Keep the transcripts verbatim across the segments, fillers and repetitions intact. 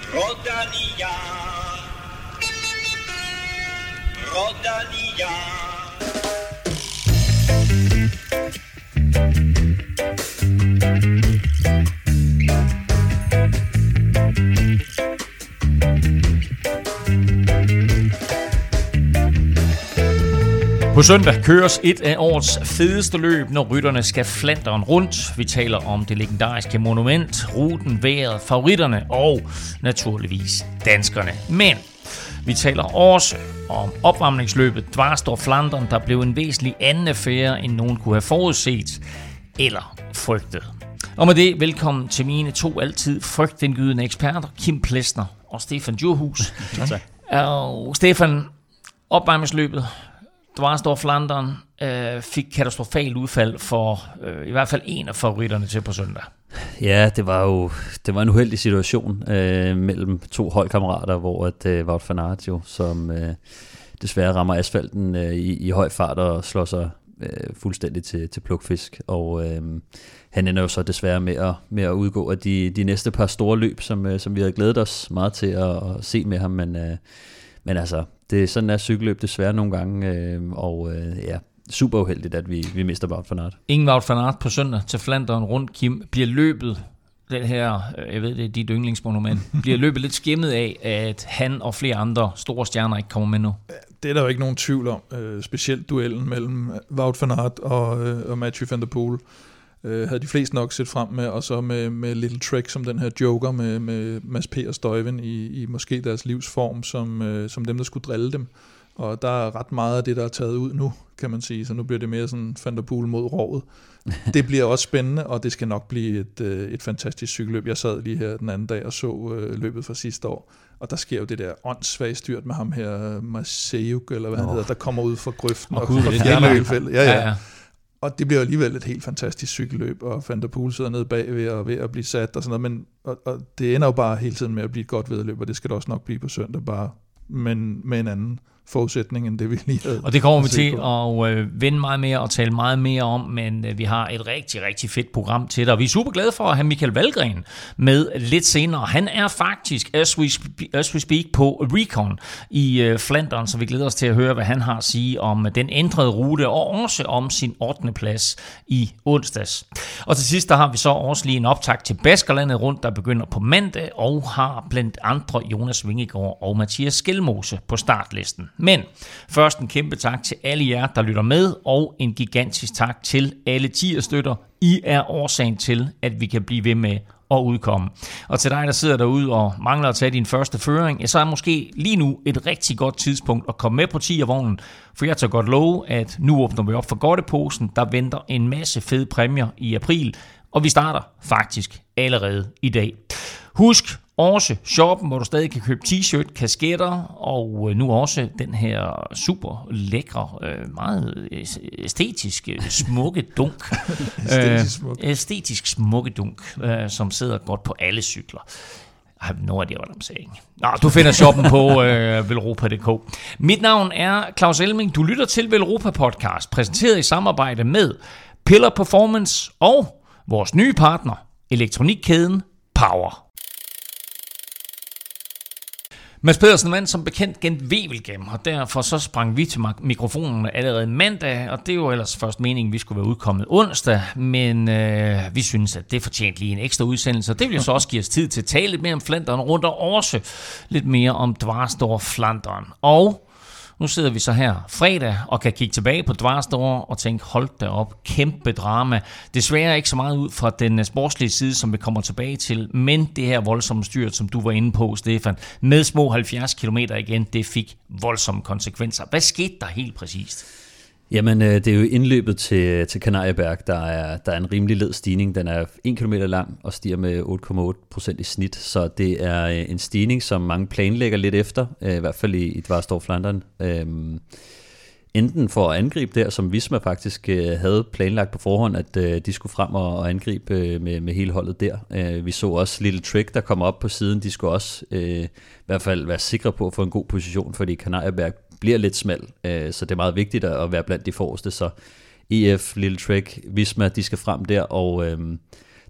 Rodania, Rodania. På søndag køres et af årets fedeste løb, når rytterne skal Flandern rundt. Vi taler om det legendariske monument, ruten, vejret, favoritterne og naturligvis danskerne. Men vi taler også om opvarmningsløbet Dwars door Vlaanderen, der blev en væsentlig anden affære, end nogen kunne have forudset eller frygtet. Og med det, velkommen til mine to altid frygtindgydende eksperter, Kim Plesner og Stefan Djurhus. Og Stefan, opvarmningsløbet Dwars door Vlaanderen øh, fik katastrofalt udfald for øh, i hvert fald en af favoritterne til på søndag. Ja, det var jo det var en uheldig situation øh, mellem to holdkammerater, hvor at øh, Wout van Aert jo, som øh, desværre rammer asfalten øh, i, i høj fart og slår sig øh, fuldstændig til, til plukfisk. Og øh, han ender jo så desværre med at, med at udgå af de, de næste par store løb, som, øh, som vi havde glædet os meget til at, at se med ham, men, øh, men altså... Det er sådan, at cykelløb desværre nogle gange, øh, og øh, ja, super uheldigt, at vi, vi mister Wout van Aert. Ingen Wout van Aert på søndag til Flandern rundt, Kim. Bliver løbet, den her, jeg ved det er dit yndlingsmonument, bliver løbet lidt skimmet af, at han og flere andre store stjerner ikke kommer med nu? Det er der jo ikke nogen tvivl om, øh, specielt duellen mellem Wout van Aert og, øh, og Mathieu van der Poel. Øh, havde de fleste nok set frem med, og så med, med Little Trek som den her joker med, med Mads P. og Stuyven i, i måske deres livsform, som, øh, som dem, der skulle drille dem. Og der er ret meget af det, der er taget ud nu, kan man sige, så nu bliver det mere sådan Van der Poel mod rovet. Det bliver også spændende, og det skal nok blive et, øh, et fantastisk cykelløb. Jeg sad lige her den anden dag og så øh, løbet fra sidste år, og der sker jo det der åndssvagt styrt med ham her, Marsejuk, eller hvad oh. han hedder, der kommer ud fra grøften og, og, og fjerner hele feltet. Ja, ja. ja, ja. Og det bliver alligevel et helt fantastisk cykelløb, og Van der Poel sidder nede bagved og ved at blive sat og sådan noget, men og, og det ender jo bare hele tiden med at blive et godt vedløb, og det skal det også nok blive på søndag, bare men med en anden forudsætning, end det vi lige havde. Og det kommer vi til at øh, vende meget mere og tale meget mere om, men øh, vi har et rigtig, rigtig fedt program til dig. Vi er super glade for at have Michael Valgren med lidt senere. Han er faktisk, as we, spe- as we speak, på Recon i øh, Flandern, så vi glæder os til at høre, hvad han har at sige om den ændrede rute, og også om sin ottende plads i onsdags. Og til sidst, der har vi så også lige en optakt til Baskerlandet rundt, der begynder på mandag, og har blandt andre Jonas Vingegaard og Mathias Skelmose på startlisten. Men først en kæmpe tak til alle jer, der lytter med, og en gigantisk tak til alle tier-støtter. I er årsagen til, at vi kan blive ved med at udkomme. Og til dig, der sidder derude og mangler at tage din første føring, så er måske lige nu et rigtig godt tidspunkt at komme med på tier-vognen, for jeg tager godt love, at nu åbner vi op for godteposen. Der venter en masse fede præmier i april, og vi starter faktisk allerede i dag. Husk også shoppen, hvor du stadig kan købe t-shirt, kasketter og nu også den her super lækre, meget æstetisk smukke dunk. æstetisk, smuk. æstetisk smukke dunk, som sidder godt på alle cykler. I have no idea what I'm saying. Nå, du finder shoppen på øh, velropa punktum d k. Mit navn er Claus Elming. Du lytter til Velropa Podcast, præsenteret i samarbejde med Pillar Performance og vores nye partner, elektronikkæden Power. Mads Pedersen vandt som bekendt gen Wevelgem, og derfor så sprang vi til mikrofonerne allerede mandag, og det var ellers først meningen, vi skulle være udkommet onsdag, men øh, vi synes, at det fortjente lige en ekstra udsendelse, og det vil jo så også give os tid til at tale lidt mere om Flandern rundt, og også lidt mere om Dwars door Vlaanderen. Og nu sidder vi så her fredag og kan kigge tilbage på Dwars door og tænke, hold da op, kæmpe drama. Desværre ikke så meget ud fra den sportslige side, som vi kommer tilbage til, men det her voldsomme styrt, som du var inde på, Stefan, med små halvfjerds kilometer igen, det fik voldsomme konsekvenser. Hvad skete der helt præcist? Jamen, det er jo indløbet til, til Kanarieberg, der er, der er en rimelig led stigning. Den er en kilometer lang og stiger med otte komma otte procent i snit, så det er en stigning, som mange planlægger lidt efter, i hvert fald i, i Dwars door Vlaanderen. Øhm, enten for at angribe der, som Visma faktisk havde planlagt på forhånd, at de skulle frem og angribe med, med hele holdet der. Vi så også Little Trick, der kom op på siden. De skulle også i hvert fald være sikre på at få en god position, fordi Kanarieberg bliver lidt smal, så det er meget vigtigt at være blandt de forreste. Så E F, Little Trek, Visma, de skal frem der, og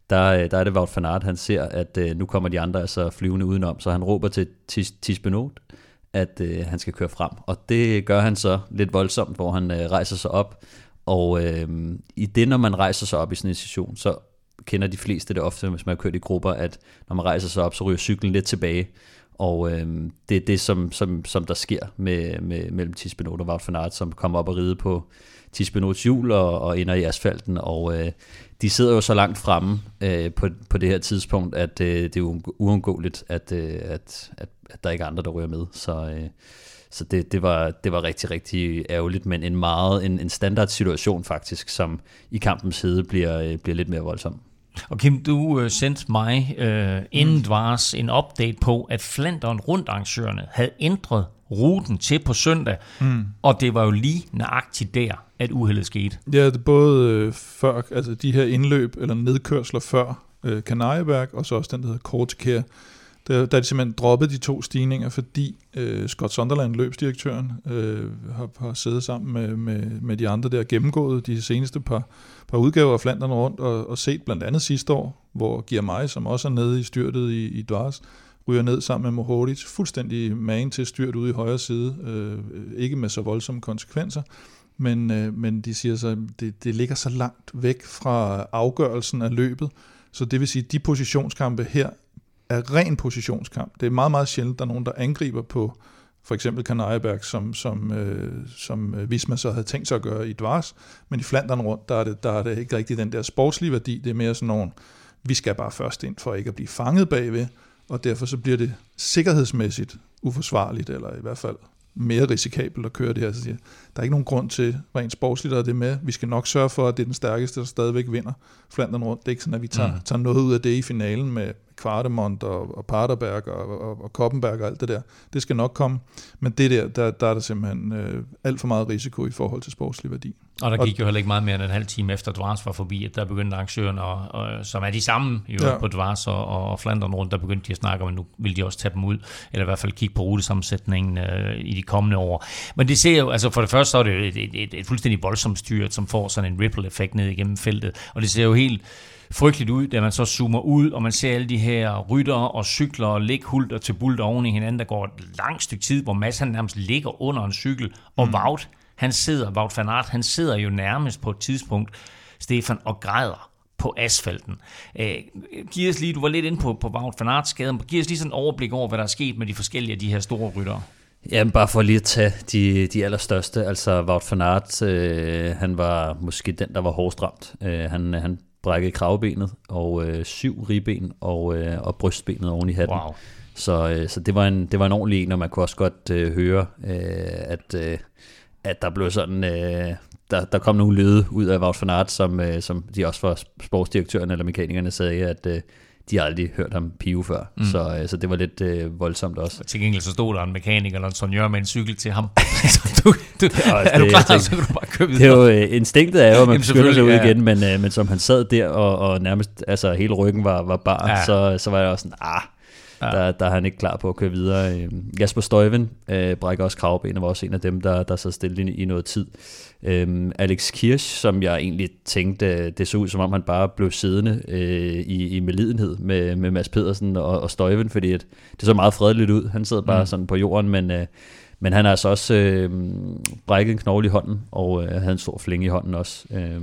der, der er det Wout van Aert, han ser, at øh, nu kommer de andre altså flyvende udenom, så han råber til Tiesj Benoot, at øh, han skal køre frem. Og det gør han så lidt voldsomt, hvor han øh, rejser sig op. Og øh, i det, når man rejser sig op i sådan en situation, så kender de fleste det ofte, hvis man har kørt i grupper, at når man rejser sig op, så ryger cyklen lidt tilbage. Og øh, det er det, som, som, som der sker med, med, mellem Tiesj Benoot og Wout van Aert, som kommer op og ride på Tiesj Benoots hjul og, og ender i asfalten. Og øh, de sidder jo så langt fremme øh, på, på det her tidspunkt, at øh, det er uundgåeligt, at, øh, at, at, at der ikke er andre, der ryger med. Så, øh, så det, det, var, det var rigtig, rigtig ærgerligt, men en meget en, en standard situation faktisk, som i kampens hede bliver, øh, bliver lidt mere voldsom. Og Kim, du øh, sendte mig øh, inden dvars en update på, at Flandern rundt arrangørerne havde ændret ruten til på søndag, mm. og det var jo lige nøjagtigt der, at uheldet skete. Ja, det er både øh, før, altså de her indløb eller nedkørsler før øh, Kanarieberg, og så også den, der hedder Kortekær. Der, der er de simpelthen droppet de to stigninger, fordi øh, Scott Sunderland, løbsdirektøren, øh, har, har siddet sammen med, med, med de andre der, gennemgået de seneste par, par udgaver af Flandern rundt, og, og set blandt andet sidste år, hvor Girmay, som også er nede i styrtet i, i Dvars, ryger ned sammen med Mohoric, fuldstændig magen til styrt ude i højre side, øh, ikke med så voldsomme konsekvenser, men, øh, men de siger så, at det, det ligger så langt væk fra afgørelsen af løbet, så det vil sige, at de positionskampe her er ren positionskamp. Det er meget, meget sjældent, der er nogen, der angriber på for eksempel Kanarieberg, som, som, øh, som Visma så havde tænkt sig at gøre i Dvars, men i Flandern rundt, der er, det, der er det ikke rigtig den der sportslige værdi, det er mere sådan nogle, vi skal bare først ind for ikke at blive fanget bagved, og derfor så bliver det sikkerhedsmæssigt uforsvarligt, eller i hvert fald mere risikabelt at køre det her. Så siger, der er ikke nogen grund til rent sportsligt at det med. Vi skal nok sørge for, at det er den stærkeste, der stadigvæk vinder Flandern rundt. Det er ikke sådan, at vi tager, mm. tager noget ud af det i finalen med Kvartemont og, og Paterberg og, og, og Koppenberg og alt det der. Det skal nok komme. Men det der, der, der er der simpelthen øh, alt for meget risiko i forhold til sportslig værdi. Og der gik jo heller ikke meget mere end en halv time efter Dvars var forbi, at der begyndte arrangøren, og, og, som er de samme jo, ja. på Dvars og, og Flandern rundt, der begyndte de at snakke om, at nu vil de også tage dem ud, eller i hvert fald kigge på rutesammensætningen øh, i de kommende år. Men det ser jo, altså for det første så er det jo et, et, et, et fuldstændig voldsomt styrt, som får sådan en ripple-effekt ned igennem feltet, og det ser jo helt frygteligt ud, da man så zoomer ud, og man ser alle de her ryttere og cykler og ligge hulter til bulter oven i hinanden, der går et langt stykke tid, hvor Mads han nærmest ligger under en cykel, og mm. Wout, han sidder, Wout van Aert, han sidder jo nærmest på et tidspunkt, Stefan, og græder på asfalten. Øh, giv os lige, du var lidt inde på, på Wout van Aerts skade, giv os lige sådan en overblik over, hvad der er sket med de forskellige af de her store ryttere. Jamen bare for lige at tage de, de allerstørste, altså Wout van Aert, øh, han var måske den, der var hårdest ramt. Øh, han, han brækkede kravbenet og øh, syv ribben og, øh, og brystbenet oven i hatten. Wow. Så, øh, så det var en det var en ordentlig en, og man kunne også godt øh, høre, øh, at, øh, at der blev sådan, øh, der, der kom nogle lyde ud af Wout van Aert, som, øh, som de også var sportsdirektøren eller mekanikerne sagde, at øh, de har aldrig hørt ham pive før, mm. så, øh, så det var lidt øh, voldsomt også. Til gengæld så stod der en mekaniker eller en sonjør med en cykel til ham. du, du, er, også, er du klar, tænkte, så kan du bare købe det er jo øh, instinktet er jo, at man skynder sig ud ja. igen, men, øh, men som han sad der, og, og nærmest altså, hele ryggen var, var bar, ja. så, så var jeg også sådan, ah, ja. der, der er han ikke klar på at køre videre. Jasper Stuyven øh, brækker også kravbenet, var også en af dem, der, der sad stille i, i noget tid. Øhm, Alex Kirch, som jeg egentlig tænkte, det så ud som om han bare blev siddende øh, i, i medlidenhed med, med Mads Pedersen og, og Stuyven, fordi at det så meget fredeligt ud. Han sad bare mm. sådan på jorden, men, øh, men han har altså også øh, brækket en knogle i hånden, og øh, havde en stor flinge i hånden også. Øh,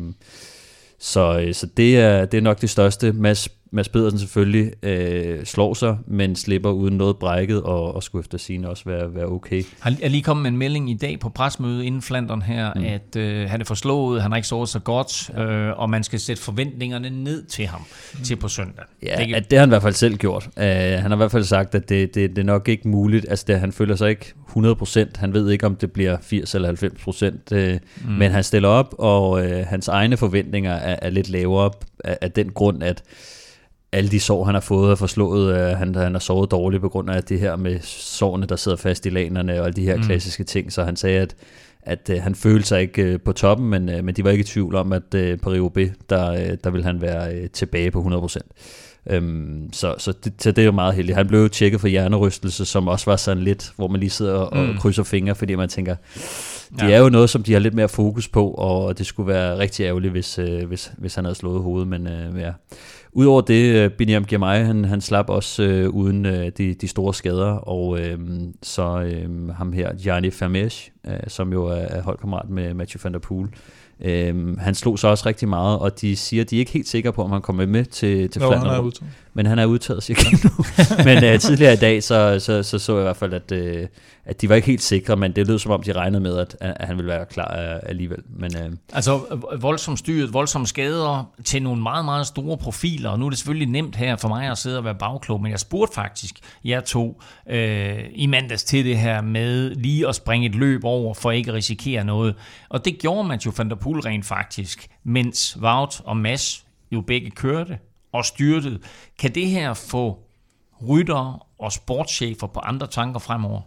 så, så det er, det er nok det største. Mads Mads Pedersen selvfølgelig øh, slår sig, men slipper uden noget brækket, og, og skulle efter sigende også være, være okay. Han er lige kommet med en melding i dag på presmødet inden Flandern her, mm. at øh, han er forslået, han har ikke sovet så godt, øh, og man skal sætte forventningerne ned til ham mm. til på søndag. Ja, det, at det har han i hvert fald selv gjort. Uh, han har i hvert fald sagt, at det, det, det er nok ikke muligt. Altså, det, han føler sig ikke hundrede procent. Han ved ikke, om det bliver firs eller halvfems procent, uh, mm. men han stiller op, og uh, hans egne forventninger er, er lidt lavere af, af den grund, at alle de sår, han har fået og forslået, øh, han, han har sovet dårligt på grund af det her med sårene, der sidder fast i lanerne og alle de her mm. klassiske ting. Så han sagde, at, at øh, han følte sig ikke øh, på toppen, men, øh, men de var ikke i tvivl om, at øh, Paris-Roubaix, der, øh, der ville han være øh, tilbage på hundrede procent. Øhm, så så, det, så det er jo meget heldigt. Han blev jo tjekket for hjernerystelse, som også var sådan lidt, hvor man lige sidder og, mm. og krydser fingre, fordi man tænker, det ja. er jo noget, som de har lidt mere fokus på, og det skulle være rigtig ærgerligt, hvis, øh, hvis, hvis han havde slået hovedet, men øh, ja. Udover det, Binyam Girmay, han, han slap også øh, uden øh, de, de store skader, og øh, så øh, ham her, Gianni Vermeersch, øh, som jo er holdkammerat med Mathieu van der Poel, øh, han slog så også rigtig meget, og de siger, at de er ikke helt sikre på, om han kommer med til, til Flandern, men han er udtaget, siger jeg nu. Men øh, tidligere i dag, så så, så, så jeg i hvert fald, at, øh, at de var ikke helt sikre, men det lød som om, de regnede med, at, at han ville være klar alligevel. Men, øh, altså voldsomt styret, voldsomme skader til nogle meget, meget store profiler, og nu er det selvfølgelig nemt her for mig at sidde og være bagklog, men jeg spurgte faktisk jer to øh, i mandags til det her med lige at springe et løb over, for ikke at risikere noget. Og det gjorde Mathieu van der Poel rent faktisk, mens Wout og Mads jo begge kørte og styrtede. Kan det her få ryttere og sportschefer på andre tanker fremover?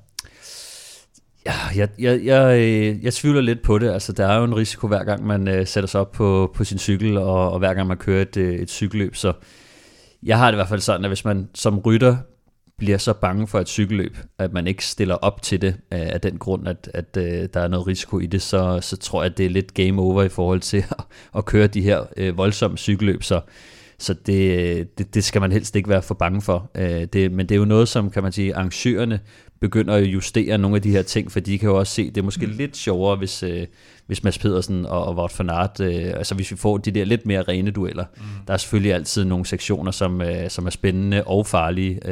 Ja, jeg, jeg, jeg, jeg tvivler lidt på det. Altså, der er jo en risiko hver gang, man uh, sætter sig op på, på sin cykel, og, og hver gang man kører et, et cykelløb. Så jeg har det i hvert fald sådan, at hvis man som rytter bliver så bange for et cykelløb, at man ikke stiller op til det uh, af den grund, at, at uh, der er noget risiko i det, så, så tror jeg, at det er lidt game over i forhold til at, at køre de her uh, voldsomme cykelløb. Så Så det, det, det skal man helst ikke være for bange for. Det, men det er jo noget, som, kan man sige, arrangørerne begynder at justere nogle af de her ting, for de kan jo også se, det er måske mm. lidt sjovere, hvis, hvis Mads Pedersen og, og Wout van Aert, altså hvis vi får de der lidt mere rene dueller. Mm. Der er selvfølgelig altid nogle sektioner, som, som er spændende og farlige.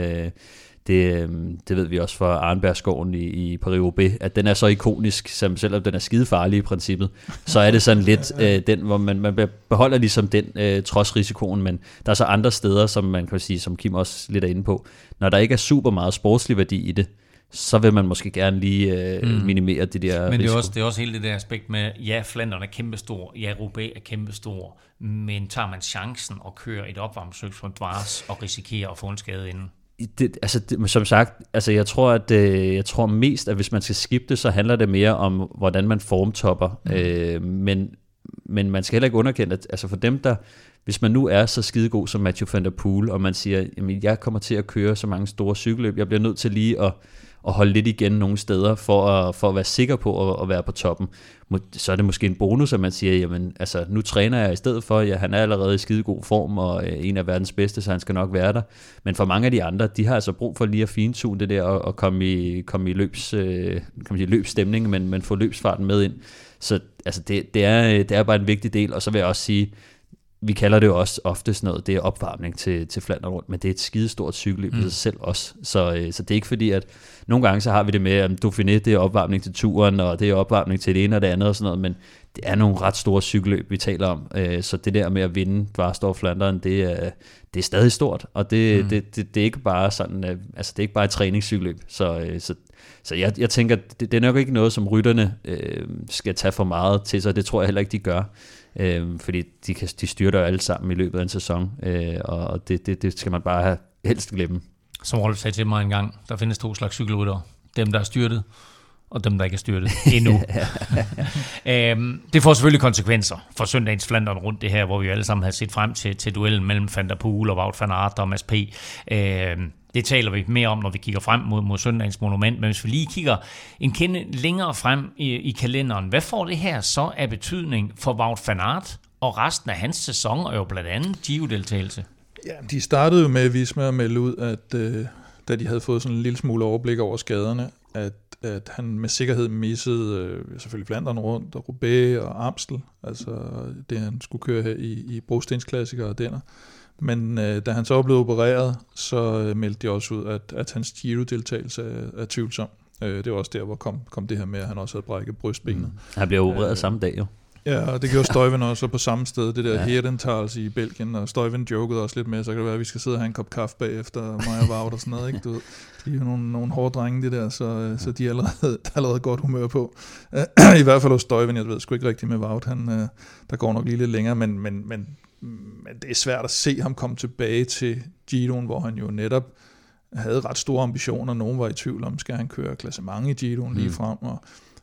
Det, det ved vi også fra Arnbergskoven i, i Paris-Roubaix, at den er så ikonisk, som selvom den er skidefarlig i princippet, så er det sådan lidt øh, den, hvor man, man beholder ligesom den øh, trods risikoen, men der er så andre steder, som man kan sige, som Kim også lidt er inde på, når der ikke er super meget sportslig værdi i det, så vil man måske gerne lige øh, mm. minimere det der Men det er, risiko. også, det er også hele det der aspekt med, ja, Flandern er kæmpestor, ja, Roubaix er kæmpestor, men tager man chancen og kører et opvarmningsløb som Dvars og risikerer at få en skade inden? Det, altså det, som sagt, altså jeg tror at øh, jeg tror mest, at hvis man skal skifte, så handler det mere om hvordan man formtopper. Mm. Øh, men men man skal heller ikke underkende, at altså for dem der, hvis man nu er så skidegod som Mathieu van der Poel, og man siger, jamen jeg kommer til at køre så mange store cykelløb, jeg bliver nødt til lige at og holde lidt igen nogle steder, for at, for at være sikker på at, at være på toppen. Så er det måske en bonus, at man siger, jamen, altså, nu træner jeg i stedet for, ja, han er allerede i skidegod form, og øh, en af verdens bedste, så han skal nok være der. Men for mange af de andre, de har altså brug for lige at fintune det der, og, og komme i, komme i løbs, øh, kan man sige, løbsstemning, men, men få løbsfarten med ind. Så altså, det, det, er, det er bare en vigtig del, og så vil jeg også sige, vi kalder det jo også ofte sådan noget, det er opvarmning til, til Flandern rundt, men det er et skidestort cykelløb mm. i sig selv også. Så, øh, så det er ikke fordi, at nogle gange så har vi det med, at Dauphiné, det er opvarmning til turen, og det er opvarmning til det ene og det andet og sådan noget, men det er nogle ret store cykelløb, vi taler om. Øh, så det der med at vinde Dvars og Flandern, det er, det er stadig stort, og det, mm. det, det, det er ikke bare sådan, øh, altså det er ikke bare et træningscykelløb. Så, øh, så, så jeg, jeg tænker, det, det er nok ikke noget, som rytterne øh, skal tage for meget til sig, det tror jeg heller ikke, de gør. Øh, fordi de, kan, de styrter jo alle sammen i løbet af en sæson, øh, og det, det, det skal man bare have helst glemme. Som Rolf sagde til mig en gang, der findes to slags cykelryttere. Dem, der er styrtet, og dem, der ikke er styrtet endnu. øhm, det får selvfølgelig konsekvenser for søndagens Flandern rundt det her, hvor vi alle sammen havde set frem til, til duellen mellem Van der Poel og Wout van Aert og Mads P. Øhm, det taler vi mere om, når vi kigger frem mod, mod søndagens monument. Men hvis vi lige kigger en kende længere frem i, i kalenderen, hvad får det her så af betydning for Wout van Aert og resten af hans sæson, og jo blandt andet Giro-deltagelse? Ja, de startede jo med Visma at melde ud, at øh, da de havde fået sådan en lille smule overblik over skaderne, at, at han med sikkerhed missede øh, selvfølgelig Flandern rundt, og Roubaix og Amstel, altså det han skulle køre her i, i brostensklassikere og denner. Men øh, da han så blev opereret, så øh, meldte de også ud, at, at hans Giro-deltagelse er, er tvivlsom. Øh, det var også der, hvor kom, kom det her med, at han også havde brækket brystbenet. Mm. Han blev opereret øh, samme dag jo. Ja, og det gjorde Stuyven også på samme sted, det der ja. Herentals i Belgien, og Stuyven jokede også lidt med, så kan det være, at vi skal sidde og have en kop kaffe bagefter mig og Wout og sådan noget, ikke? Du ved, de er jo nogle, nogle hårde drenge, det der, så, ja. så de er allerede, allerede godt humør på. I hvert fald hos Stuyven, jeg ved sgu ikke rigtigt med Wout, han, der går nok lige lidt længere, men, men, men, men det er svært at se ham komme tilbage til Giroen, hvor han jo netop havde ret store ambitioner, nogen var i tvivl om, skal han køre klassement i Giroen lige frem, og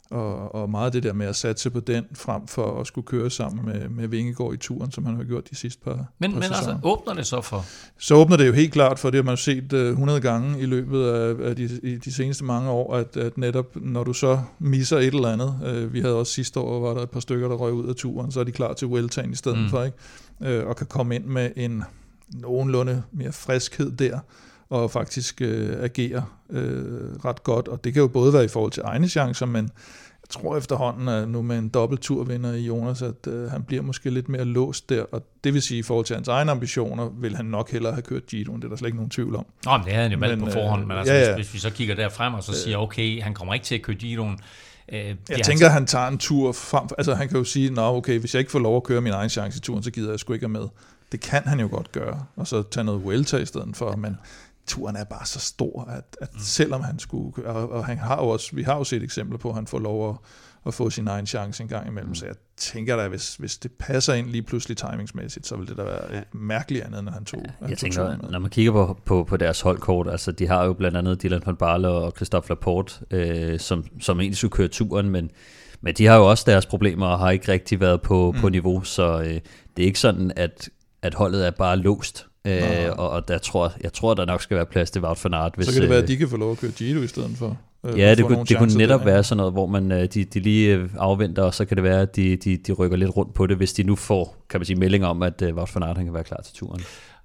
Og, og meget det der med at satse på den, frem for at skulle køre sammen med, med Vingegaard i turen, som han har gjort de sidste par, men, par men altså, åbner det så for? Så åbner det jo helt klart, for det har man set hundrede gange i løbet af, af de, i de seneste mange år, at, at netop når du så misser et eller andet, øh, vi havde også sidste år, var der et par stykker, der røg ud af turen, så er de klar til Vueltaen i stedet mm. for, ikke? Øh, og kan komme ind med en nogenlunde mere friskhed der, og faktisk øh, agere øh, ret godt, og det kan jo både være i forhold til egne chancer, men jeg tror efterhånden, at nu med en dobbeltturvinder i Jonas, at øh, han bliver måske lidt mere låst der, og det vil sige, i forhold til hans egne ambitioner, vil han nok hellere have kørt Giroen, det er der slet ikke nogen tvivl om. Nå, men det havde han jo valgt på forhånd, men altså, ja, ja. Hvis, hvis vi så kigger derfrem og så siger, okay, han kommer ikke til at køre Giroen. Øh, jeg tænker, altså, han tager en tur frem, altså han kan jo sige, nå okay, hvis jeg ikke får lov at køre min egen chance i turen, så gider jeg sgu ikke med. Det kan han jo godt gøre, og så tage noget Vuelta i stedet for, men turen er bare så stor, at, at selvom han skulle, og, og han har jo også, vi har jo set eksempler på, at han får lov at, at få sin egen chance en gang imellem, så jeg tænker da, hvis, hvis det passer ind lige pludselig timingsmæssigt, så vil det da være mærkeligt andet, end han tog. Ja, han jeg tog tænker, når man kigger på, på, på deres holdkort, altså de har jo blandt andet Dylan van Baarle og Christophe Laporte, øh, som, som egentlig skulle køre turen, men, men de har jo også deres problemer, og har ikke rigtig været på, mm. på niveau, så øh, det er ikke sådan, at, at holdet er bare låst. Øh, og, og der tror, jeg tror, der nok skal være plads til Wout van Aert. Hvis, så kan det være, at de kan få lov at køre Giro i stedet for. Øh, ja, det, kunne, det kunne netop der, være sådan noget, hvor man de, de lige afventer, og så kan det være, at de, de, de rykker lidt rundt på det, hvis de nu får, kan man sige, meldinger om, at uh, Wout van Aert han kan være klar til turen.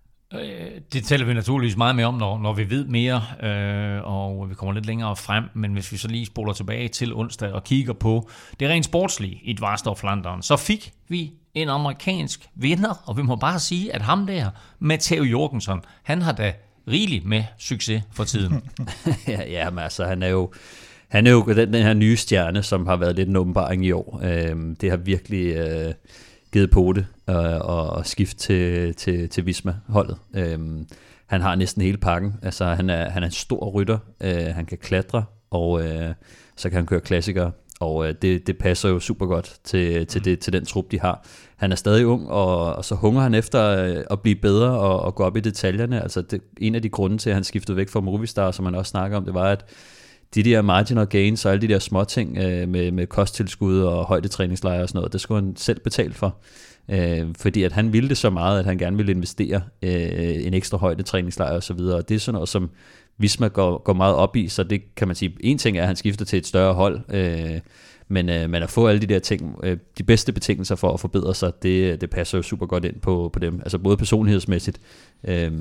Det taler vi naturligvis meget mere om, når, når vi ved mere, øh, og vi kommer lidt længere frem, men hvis vi så lige spoler tilbage til onsdag og kigger på det rent sportslige i Dvarstor Flandern, så fik vi en amerikansk vinder, og vi må bare sige, at ham der, Matteo Jorgensen, han har da rigeligt med succes for tiden. ja, ja, men altså, han er jo han er jo den, den her nye stjerne, som har været lidt en åbenbaring i år. Øhm, det har virkelig øh, givet på det øh, og, og skift til, til, til Visma-holdet. Øhm, han har næsten hele pakken. Altså, han er, han er en stor rytter. Øh, han kan klatre, og øh, så kan han køre klassikere. Og øh, det, det passer jo super godt til, til, det, til den trup, de har. Han er stadig ung, og, og så hungrer han efter øh, at blive bedre og, og gå op i detaljerne. Altså det, en af de grunde til, at han skiftede væk fra Movistar, som man også snakker om, det var, at de der marginal gains og alle de der små ting øh, med, med kosttilskud og højdetræningslejre og sådan noget, det skulle han selv betale for. Øh, fordi at han ville det så meget, at han gerne ville investere øh, en ekstra højdetræningslejre og så videre. Og det er sådan noget, som Visma går, går meget op i, så det kan man sige, en ting er, at han skifter til et større hold, øh, men, øh, men at få alle de der ting, øh, de bedste betingelser for at forbedre sig, det, det passer jo super godt ind på, på dem, altså både personlighedsmæssigt, øh,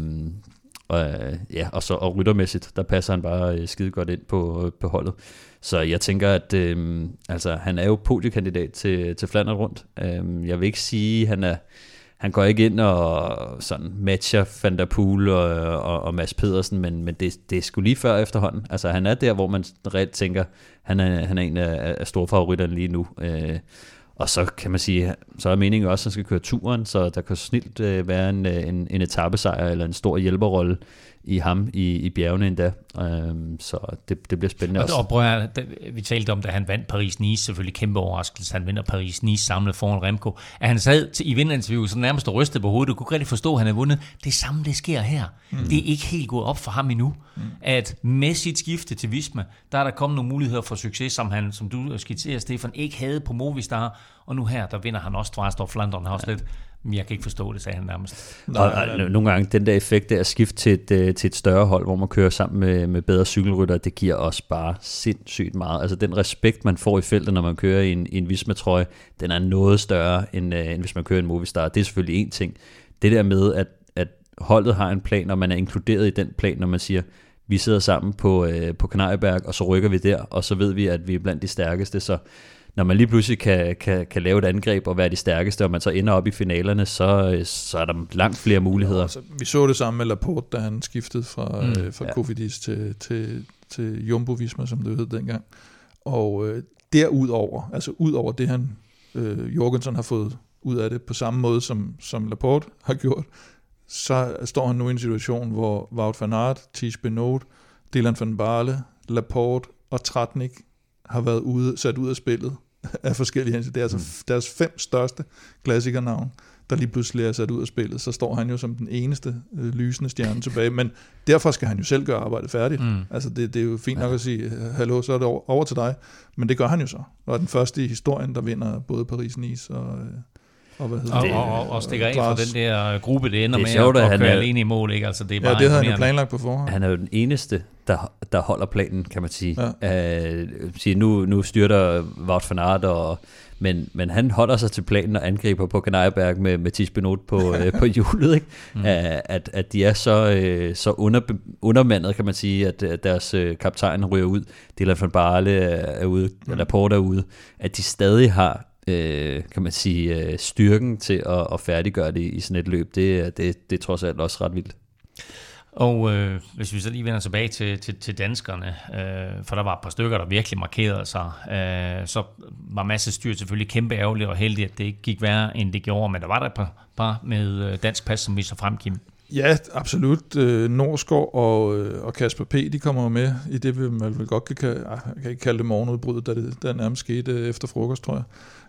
og, ja, og så og ryttermæssigt, der passer han bare øh, skide godt ind på, på holdet. Så jeg tænker, at øh, altså, han er jo podiekandidat til, til Flandern rundt. Øh, jeg vil ikke sige, at han er Han går ikke ind og sådan matcher Van der Poel og, og, og Mads Pedersen, men, men det, det er sgu lige før efterhånden. Altså han er der, hvor man reelt tænker, han er, han er en af, af store favoritterne lige nu. Øh, og så kan man sige, så er meningen også, at han skal køre turen, så der kan snilt øh, være en, en, en etapesejr eller en stor hjælperrolle i ham i, i bjergene endda. Øhm, så det, det bliver spændende og, også. Og prøv at, vi talte om, da han vandt Paris-Nice, selvfølgelig kæmpe overraskelse, han vinder Paris-Nice samlet foran Remco, at han sad til, i vinderinterviewet så nærmest og rystede på hovedet, du kunne ikke rigtig forstå, at han havde vundet. Det samme, det sker her. Mm. Det er ikke helt gået op for ham endnu, mm. at med sit skifte til Visma, der er der kommet nogle muligheder for succes, som han, som du skitserer, Stefan, ikke havde på Movistar, og nu her, der vinder han også Dvarstor Flandern, har også lidt. Jeg kan ikke forstå det, sagde han nærmest. Og, og, og nogle gange, den der effekt af at skifte til et, til et større hold, hvor man kører sammen med, med bedre cykelrytter, det giver også bare sindssygt meget. Altså den respekt, man får i feltet, når man kører i en, i en Visma-trøje, den er noget større, end, uh, end hvis man kører en Movistar. Det er selvfølgelig en ting. Det der med, at, at holdet har en plan, og man er inkluderet i den plan, når man siger, vi sidder sammen på, uh, på Kanarieberg, og så rykker vi der, og så ved vi, at vi er blandt de stærkeste, så når man lige pludselig kan, kan, kan lave et angreb og være de stærkeste, og man så ender op i finalerne, så, så er der langt flere muligheder. Ja, altså, vi så det samme med Laporte, da han skiftede fra, mm, øh, fra ja. Cofidis til, til, til Jumbo Visma, som det hed dengang. Og øh, derudover, altså ud over det, han øh, Jorgensen har fået ud af det, på samme måde som, som Laporte har gjort, så står han nu i en situation, hvor Wout van Aert, Tiesj Benoot, Dylan van Baarle, Laporte og Tratnik har været ude, sat ud af spillet af forskellige hensyn. Det er altså mm. deres fem største klassikernavn. der lige pludselig er sat ud af spillet, så står han jo som den eneste øh, lysende stjerne tilbage, men derfor skal han jo selv gøre arbejdet færdigt. Mm. Altså det, det er jo fint nok at sige, hallo, så er det over, over til dig, men det gør han jo så, og er den første i historien, der vinder både Paris-Nice og... Øh, Og, hvad og, det, og, og, og stikker af fra den der gruppe, det ender det med sjovt, at, at, at køre er, alene i mål. Ikke? Altså, det er bare ja, det havde han jo planlagt på forhånd. Han er jo den eneste, der, der holder planen, kan man sige. Ja. Uh, sige nu, nu styrter Wout van Aert, og, men, men han holder sig til planen og angriber på Kanarieberg med, med Tiesj Benoot på, uh, på hjulet. Ikke? Mm. Uh, at, at de er så, uh, så under, undermandet, kan man sige, at, at deres uh, kaptajn ryger ud, Dylan van Baarle er ude, mm. Laporte er ude, at de stadig har kan man sige, styrken til at, at færdiggøre det i sådan et løb, det, det, det er trods alt også ret vildt. Og øh, hvis vi så lige vender tilbage til, til, til danskerne, øh, for der var et par stykker, der virkelig markerede sig, øh, så var Mads Styr selvfølgelig kæmpe ærgerligt og heldig, at det ikke gik værre, end det gjorde, men der var der et par, par med dansk pas, som vi så frem, Kim. Ja, absolut. Norsgaard og, og Kasper P., de kommer jo med i det, vi man vel godt kan kalde, jeg kan ikke kalde det morgenudbrud, da det der nærmest skete efter frokost, tror jeg.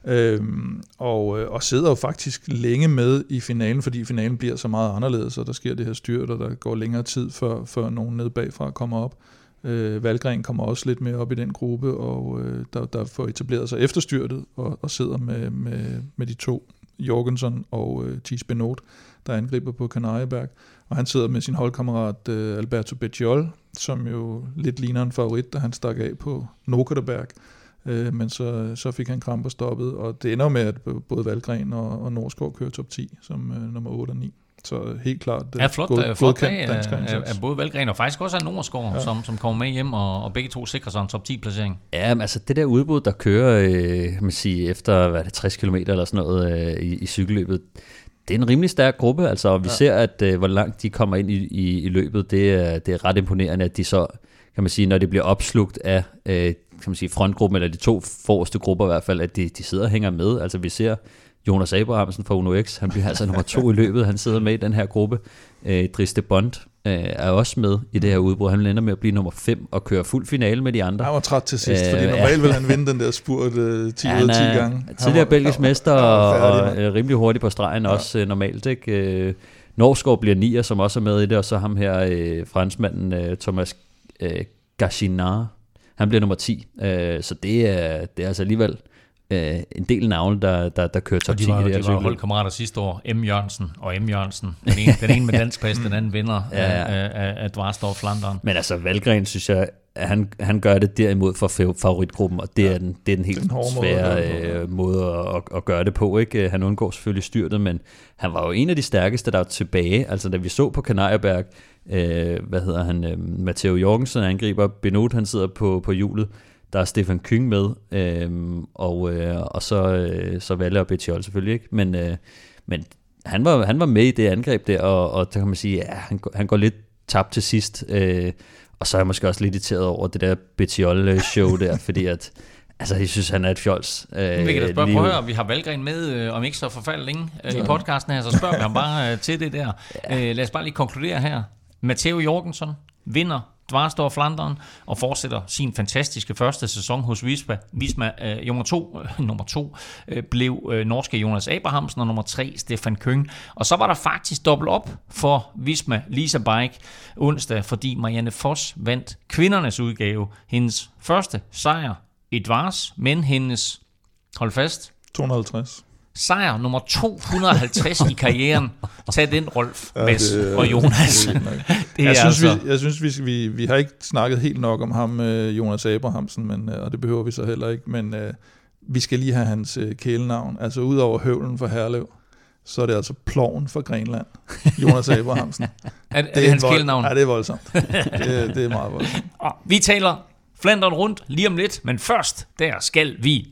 Øhm, og, og sidder jo faktisk længe med i finalen, fordi finalen bliver så meget anderledes, og der sker det her styrt, og der går længere tid, før, før nogen nede bagfra kommer op. Øh, Valgren kommer også lidt mere op i den gruppe, og øh, der, der får etableret sig efterstyrtet, og, og sidder med, med, med de to, Jorgensen og øh, Tiesj Benoot, der angriber på Kanarieberg. Og han sidder med sin holdkammerat øh, Alberto Bettiol, som jo lidt ligner en favorit, da han stak af på Nokerberg. Øh, men så, så fik han kramper stoppet, og det ender med, at både Valgren og, og Norsgaard kører top ti som øh, nummer otte og ni. Så helt klart ja, flot, god, flot af, af, af både Valgren og faktisk også af Norsgaard, ja. som, som kommer med hjem, og, og begge to sikrer sig en top ti-placering. Ja, men altså det der udbud, der kører øh, kan man sige, efter hvad er det, tres kilometer eller sådan noget øh, i, i cykelløbet, det er en rimelig stærk gruppe, altså, og vi ja. ser, at øh, hvor langt de kommer ind i, i, i løbet, det er, det er ret imponerende, at de så, kan man sige, når det bliver opslugt af øh, kan man sige, frontgruppen, eller de to forreste grupper i hvert fald, at de, de sidder og hænger med. Altså vi ser Jonas Abrahamsen fra Uno X, han bliver altså nummer to i løbet, han sidder med i den her gruppe. Øh, Dries de Bond øh, er også med i det her udbrud, han ender med at blive nummer fem og køre fuld finale med de andre. Han var træt til sidst, øh, fordi normalt ja. vil han vinde den der spurt øh, ti ud af ti gange. Tidligere belgisk mester og, og øh, rimelig hurtigt på stregen ja. også øh, normalt, ikke? Øh, Norsgaard bliver nier, som også er med i det, og så ham her, øh, franskmanden øh, Thomas øh, Gachinard, han bliver nummer ti, øh, så det er, det er altså alligevel øh, en del navne, der, der, der kører top ti i det her cykel. De var holdkammerater sidste år, M. Jørgensen og M. Jørgensen. Den ene, den ene med dansk pas, den anden vinder ja, ja. af, af, af Dvarsdorf Flandern. Men altså Valgren, synes jeg, han, han gør det derimod for favoritgruppen, og det er den, det er den helt den svære måde, øh, måde at, at gøre det på. Ikke? Han undgår selvfølgelig styrtet, men han var jo en af de stærkeste, der var tilbage. Altså da vi så på Kanarieberg, øh, hvad hedder han, øh, Matteo Jorgensen angriber, Benoot han sidder på, på hjulet, der er Stefan Kyng med, øh, og, øh, og så, øh, så Valle og Bettiol selvfølgelig ikke, men, øh, men han, var, han var med i det angreb der, og, og der kan man sige, ja, han, han går lidt tabt til sidst, øh, og så er jeg måske også lidt irriteret over det der Bettiol-show der, fordi at, altså jeg synes, han er et fjols. Øh, vi kan da spørge, prøv at høre, vi har Valgren med, øh, om ikke så forfærdeligt længe øh, i podcasten her, så spørger vi ham bare øh, til det der. Ja. Øh, lad os bare lige konkludere her. Matteo Jorgensen vinder Dvarsdorf Flandern og fortsætter sin fantastiske første sæson hos Visma. Visma øh, nummer to, øh, nummer to øh, blev øh, norske Jonas Abrahamsen, og nummer tre Stefan Kyng. Og så var der faktisk dobbelt op for Visma Lease a Bike onsdag, fordi Marianne Foss vandt kvindernes udgave. Hendes første sejr i Dvars, men hendes, hold fast, to hundrede og halvtreds. Sejr nummer to hundrede og halvtreds i karrieren. Tag den, Rolf, Mads ja, og Jonas. Det, det jeg, synes, altså... vi, jeg synes, vi, vi, vi har ikke snakket helt nok om ham, Jonas Abrahamsen, men, og det behøver vi så heller ikke, men uh, vi skal lige have hans uh, kælenavn. Altså ud over høvlen for Herlev, så er det altså Ploven for Grenland. Jonas Abrahamsen. er, er det, det er hans vold... kælenavn? Ja, det er voldsomt. det, det er meget voldsomt. Og vi taler Flandern rundt lige om lidt, men først, der skal vi...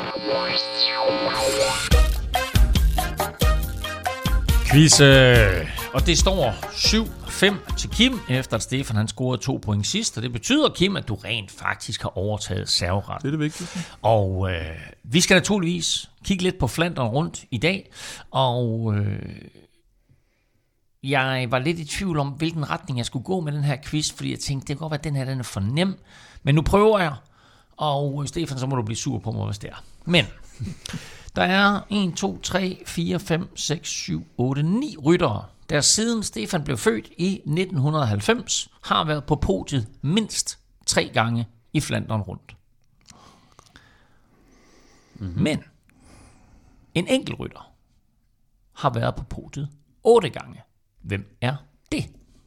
Quiz, og det står syv fem til Kim, efter at Stefan han scorede to point sidst, og det betyder, Kim, at du rent faktisk har overtaget serveretten. Det er det vigtigste. Og øh, vi skal naturligvis kigge lidt på Flandern rundt i dag, og øh, jeg var lidt i tvivl om, hvilken retning jeg skulle gå med den her quiz, fordi jeg tænkte, det kan godt være, at den her den er for nem, men nu prøver jeg, og Stefan, så må du blive sur på mig, hvis det er. Men... Der er en, to, tre, fire, fem, seks, syv, otte, ni ryttere, der siden Stefan blev født i nitten halvfems, har været på podiet mindst tre gange i Flandern rundt. Mm-hmm. Men en enkelt rytter har været på podiet otte gange. Hvem er det?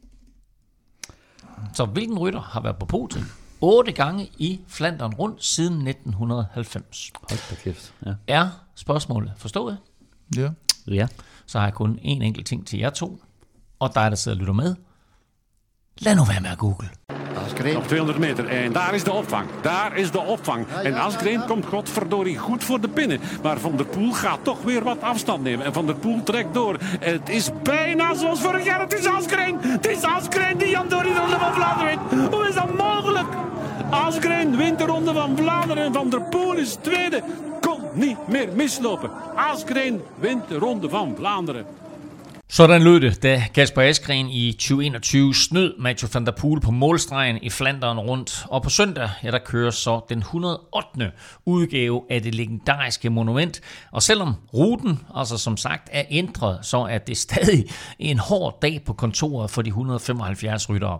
Så hvilken rytter har været på podiet otte gange i Flandern rundt siden nitten halvfems? Hold da kæft. Ja. Er spørgsmålet forstået? Ja. Ja. Så har jeg kun en enkelt ting til jer to, og dig, der sidder og lytter med. Lad nu være med at google. Op tweehonderd meter en daar is de opvang. Daar is de opvang. En Asgreen komt godverdorie goed voor de pinnen. Maar Van der Poel gaat toch weer wat afstand nemen. En Van der Poel trekt door. En het is bijna zoals vorig jaar. Het is Asgreen. Het is Asgreen die Jan Dorie de Ronde van Vlaanderen wint. Hoe is dat mogelijk? Asgreen wint de Ronde van Vlaanderen. En Van der Poel is tweede. Kon niet meer mislopen. Asgreen wint de Ronde van Vlaanderen. Sådan lød det, da Kasper Asgreen i tyve enogtyve snød Mathieu van der Poel på målstregen i Flandern rundt. Og på søndag, ja, der kører så den et hundrede og ottende udgave af det legendariske monument. Og selvom ruten, altså som sagt, er ændret, så er det stadig en hård dag på kontoret for de et hundrede og femoghalvfjerds ryttere.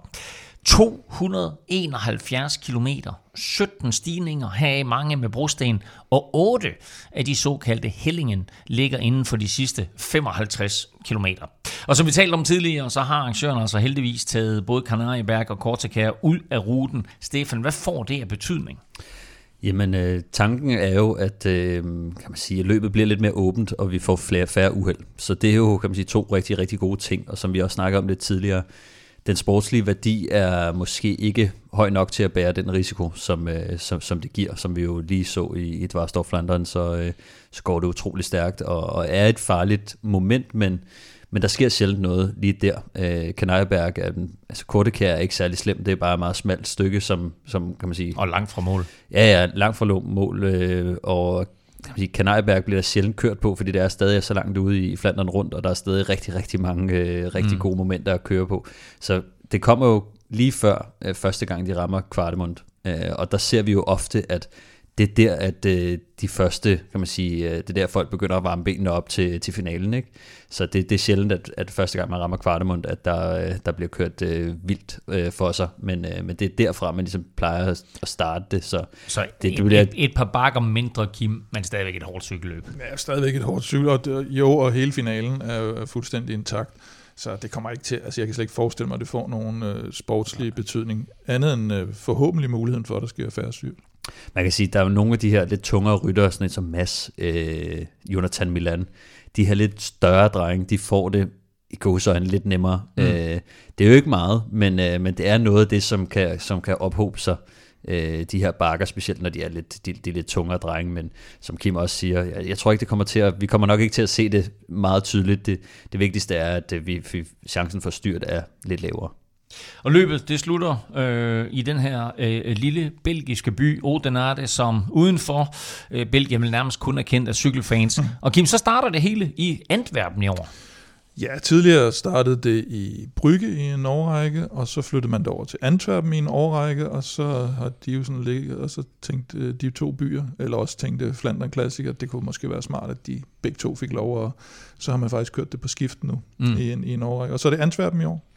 to hundrede og enoghalvfjerds kilometer, sytten stigninger, heraf mange med brosten, og otte af de såkaldte Hellingen ligger inden for de sidste femoghalvtreds kilometer. Og som vi talte om tidligere, så har arrangøren altså heldigvis taget både Kanarieberg og Kortekær ud af ruten. Stefan, hvad får det af betydning? Jamen, øh, tanken er jo, at, øh, kan man sige, at løbet bliver lidt mere åbent, og vi får flere færre uheld. Så det er jo, kan man sige, to rigtig, rigtig gode ting, og som vi også snakker om lidt tidligere, den sportslige værdi er måske ikke høj nok til at bære den risiko, som, øh, som, som det giver, som vi jo lige så i et Varstorf Flandern, så, øh, så går det utrolig stærkt, og, og er et farligt moment, men, men der sker sjældent noget lige der. Øh, Kanarieberg, altså Kortekær er ikke særlig slemt, det er bare et meget smalt stykke, som, som kan man sige... Og langt fra mål. Ja, ja, langt fra mål, øh, og Kanarieberg bliver der sjældent kørt på, fordi det er stadig så langt ude i Flandern rundt, og der er stadig rigtig, rigtig mange øh, rigtig mm. gode momenter at køre på. Så det kommer jo lige før øh, første gang, de rammer Kvartemund, øh, og der ser vi jo ofte, at det er der, at øh, de første, kan man sige, øh, det er der folk begynder at varme benene op til, til finalen, ikke? Så det, det er sjældent, at, at første gang man rammer Kvartemund, at der, øh, der bliver kørt øh, vildt øh, for sig, men, øh, men det er derfra, man ligesom plejer at starte det, så, så det, et, det bliver... et, et par bakker mindre, Kim, men stadigvæk et hårdt cykelløb. Ja, stadigvæk et hårdt cykel, og det, jo, og hele finalen er jo fuldstændig intakt. Så det kommer ikke til, altså jeg kan slet ikke forestille mig, at det får nogen øh, sportslig betydning, andet end øh, forhåbentlig muligheden for, at der sker færre cykel. Man kan sige, at der er jo nogle af de her lidt tungere ryttere, sådan et som Mads, øh, Jonathan Milan, de her lidt større drenge, de får det i gåseøjne lidt nemmere. Mm. Øh, det er jo ikke meget, men, øh, men det er noget af det, som kan, som kan ophobe sig, øh, de her bakker, specielt når de er lidt, de, de er lidt tungere drenge, men som Kim også siger, jeg, jeg tror ikke, det kommer til at, vi kommer nok ikke til at se det meget tydeligt. Det, det vigtigste er, at vi, vi chancen for styrt er lidt lavere. Og løbet, det slutter øh, i den her øh, lille belgiske by, Oudenaarde, som udenfor øh, Belgien vil nærmest kun er kendt af cykelfans. Mm. Og Kim, så starter det hele i Antwerpen i år. Ja, tidligere startede det i Brygge i en årrække, og så flyttede man det over til Antwerpen i en årrække, og så har de jo sådan ligget, og så tænkte de to byer, eller også tænkte Flandern Classic, at det kunne måske være smart, at de begge to fik lov, og så har man faktisk kørt det på skift nu mm. i, en, i en årrække. Og så er det Antwerpen i år.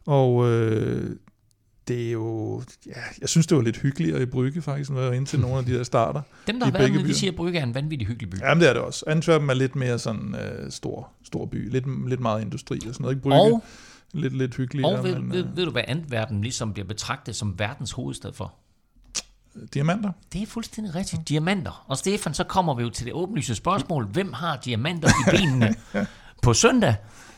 Og øh, det er jo, ja, jeg synes det var lidt hyggeligere i Brygge faktisk, når jeg var inde til nogle af de der starter. Dem der har været med, de siger, at Brygge er en vanvittig hyggelig by. Jamen det er det også. Antwerpen er lidt mere sådan øh, stor, stor by, lidt, lidt meget industri og sådan noget. Ikke Brygge, og, lidt, lidt hyggeligere. Og ved, men, ved, ved du hvad Antwerpen ligesom bliver betragtet som verdens hovedstad for? Diamanter. Det er fuldstændig rigtigt. Diamanter. Og Stefan, så kommer vi jo til det åbenlyse spørgsmål. Hvem har diamanter i benene på søndag?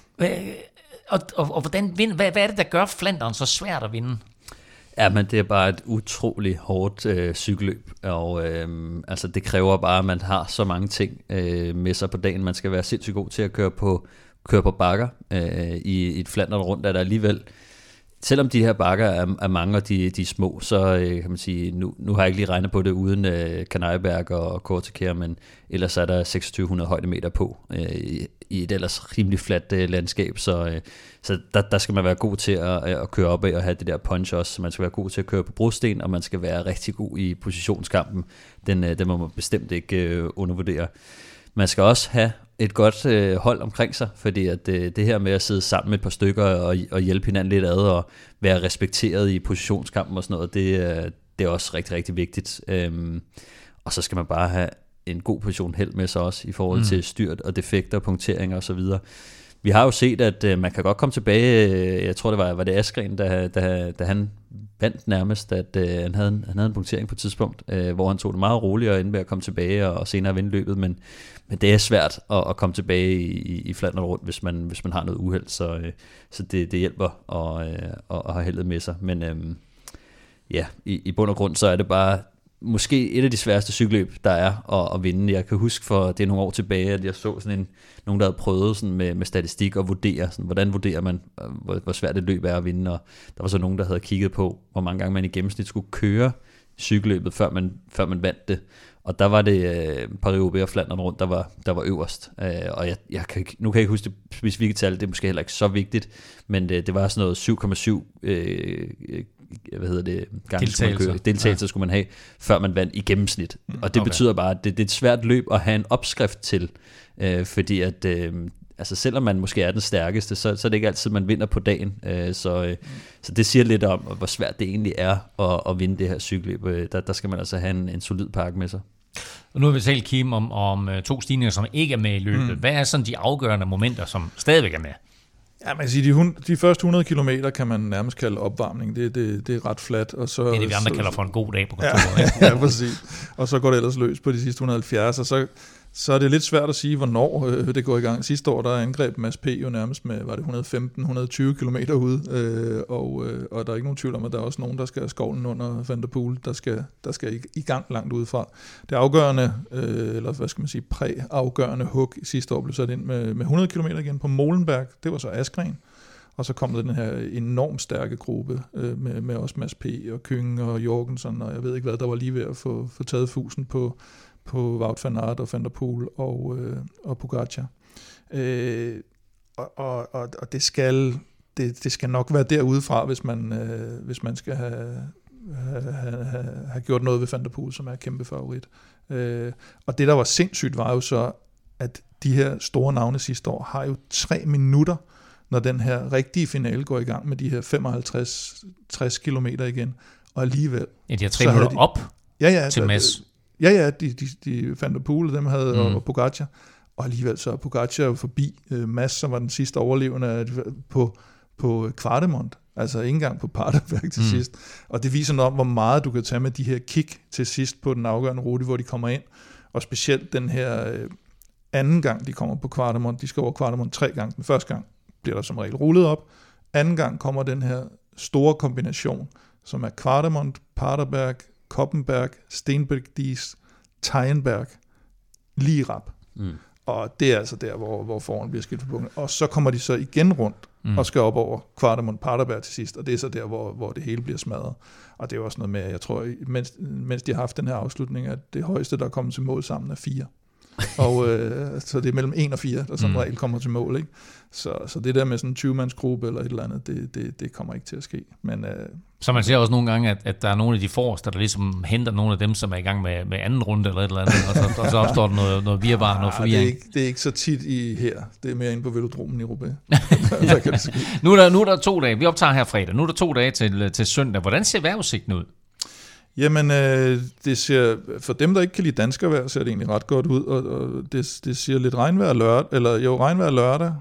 Og, og, og hvordan vind, hvad, hvad er det, der gør Flandern så svært at vinde? Ja, men det er bare et utroligt hårdt øh, cykelløb, og øh, altså det kræver bare, at man har så mange ting øh, med sig på dagen. Man skal være sindssygt god til at køre på, køre på bakker. Øh, i, I et Flandern rundt er der alligevel, selvom de her bakker er, er mange, og de, de er små, så øh, kan man sige, nu, nu har jeg ikke lige regnet på det uden øh, Kanarieberg og Kortekær, men ellers er der seksogtyve hundrede højdemeter på øh, i, i et ellers rimelig fladt øh, landskab, så, øh, så der, der skal man være god til at, at køre op af og have det der punch også. Man skal være god til at køre på brosten, og man skal være rigtig god i positionskampen. Den, øh, den må man bestemt ikke øh, undervurdere. man skal også have et godt øh, hold omkring sig, fordi at øh, det her med at sidde sammen med et par stykker og, og hjælpe hinanden lidt ad og være respekteret i positionskampen og sådan noget, det, øh, det er også rigtig, rigtig vigtigt. Øhm, og så skal man bare have en god position held med sig også i forhold mm. til styrt og defekter, punkteringer og så videre. Vi har jo set, at øh, man kan godt komme tilbage. Øh, jeg tror, det var, var det Askren, da, da, da han vandt nærmest, at øh, han, havde en, han havde en punktering på et tidspunkt, øh, hvor han tog det meget roligt og endte med at komme tilbage og, og senere vinde løbet. Men, men det er svært at, at komme tilbage i, i Flandern rundt, hvis man, hvis man har noget uheld. Så, øh, så det, det hjælper at, øh, at, at have heldet med sig. Men øh, ja, i, i bund og grund, så er det bare måske et af de sværeste cykelløb, der er at, at vinde. Jeg kan huske for det er nogle år tilbage, at jeg så sådan en, nogen, der havde prøvet sådan med, med statistik og vurdere, sådan, hvordan vurderer man, hvor, hvor svært et løb er at vinde. Og der var så nogen, der havde kigget på, hvor mange gange man i gennemsnit skulle køre cykelløbet, før man, før man vandt det. Og der var det øh, Paris-Roubaix og Flandern rundt, der var, der var øverst. Øh, og jeg, jeg kan, nu kan jeg ikke huske det specifikke tal, det er måske heller ikke så vigtigt, men det, det var sådan noget syv komma syv øh, hvad hedder det, gange deltagelser, deltagelser ja. skulle man have, før man vandt i gennemsnit. Og det okay. betyder bare, at det, det er et svært løb at have en opskrift til, øh, fordi at øh, altså selvom man måske er den stærkeste, så, så er det ikke altid, man vinder på dagen. Øh, så, øh, mm. så det siger lidt om, hvor svært det egentlig er at, at vinde det her cykelløb. Der, der skal man altså have en, en solid pakke med sig. Og nu har vi talt, Kim, om, om to stigninger, som ikke er med i løbet. Mm. Hvad er sådan de afgørende momenter, som stadigvæk er med? Ja, man kan sige, de, de første hundrede kilometer kan man nærmest kalde opvarmning. Det, det, det er ret fladt. Og så, det er det, vi andre så, kalder for en god dag på kontoret. Ja, ja, præcis. Og så går det ellers løs på de sidste et hundrede og halvfjerds, og så, så er det lidt svært at sige, hvornår øh, det går i gang. Sidste år, der angreb Mads P. jo nærmest med, var det et hundrede og femten til et hundrede og tyve kilometer ude, øh, og, øh, og der er ikke nogen tvivl om, at der er også nogen, der skal skovlen under Van der Poel, der skal, der skal i, i gang langt udefra. Det afgørende, øh, eller hvad skal man sige, præ-afgørende hug i sidste år blev sat ind med, med hundrede kilometer igen på Molenberg. Det var så Askren. Og så kom der den her enormt stærke gruppe øh, med, med også Mads P. og Küng og Jorgensen, og jeg ved ikke hvad, der var lige ved at få, få taget fusen på, på Wout van Aert og Van der Poel og, øh, og Pogacar. Øh, og, og, og det skal det, det skal nok være derudefra, hvis man, øh, hvis man skal have, have, have, have gjort noget ved Van der Poel, som er kæmpe favorit. Øh, og det, der var sindssygt, var jo så, at de her store navne sidste år har jo tre minutter, når den her rigtige finale går i gang med de her femoghalvtreds til tres kilometer igen, og alligevel... Ja, de har tre minutter de, op ja, ja, til Mads. Ja, ja, de, de, de Van der Poel, dem havde, mm. og Pogacar, og alligevel så er Pogacar jo forbi uh, Mads, som var den sidste overlevende på, på Kvartemont, altså ikke engang på Paterberg til mm. sidst, og det viser noget om, hvor meget du kan tage med de her kick til sidst på den afgørende rute, hvor de kommer ind, og specielt den her uh, anden gang, de kommer på Kvartemont, de skal over Kvartemont tre gange, den første gang bliver der som regel rullet op. Anden gang kommer den her store kombination, som er Kvartemont, Paterberg, Koppenberg, Stenberg-Dies, Teijenberg, lige rap. Mm. Og det er altså der, hvor, hvor foran bliver skilt for bukken. Og så kommer de så igen rundt mm. og skal op over Kvartemont, Paterberg til sidst, og det er så der, hvor, hvor det hele bliver smadret. Og det er også noget med, jeg tror, mens, mens de har haft den her afslutning, at det højeste, der er kommet til mål sammen, er fire. og øh, så det er mellem en og fire, der som mm. regel kommer til mål, ikke? Så, så det der med sådan en tyve-mandsgruppe eller et eller andet, det, det, det kommer ikke til at ske. Men, øh, så man ser også nogle gange, at, at der er nogle af de forreste, der ligesom henter nogle af dem, som er i gang med, med anden runde eller et eller andet, og så, og så opstår der noget, noget virvar, noget forvirring. Det er, ikke, det er ikke så tit i her. Det er mere inde på velodromen i Roubaix. kan det ske? nu, er der, nu er der to dage. Vi optager her fredag. Nu er der to dage til, til søndag. Hvordan ser vejrudsigten ud? Jamen, øh, det ser, for dem, der ikke kan lide danskervejr, ser det egentlig ret godt ud, og, og det, det siger lidt regnvejr lørdag, eller jo, regnvejr lørdag,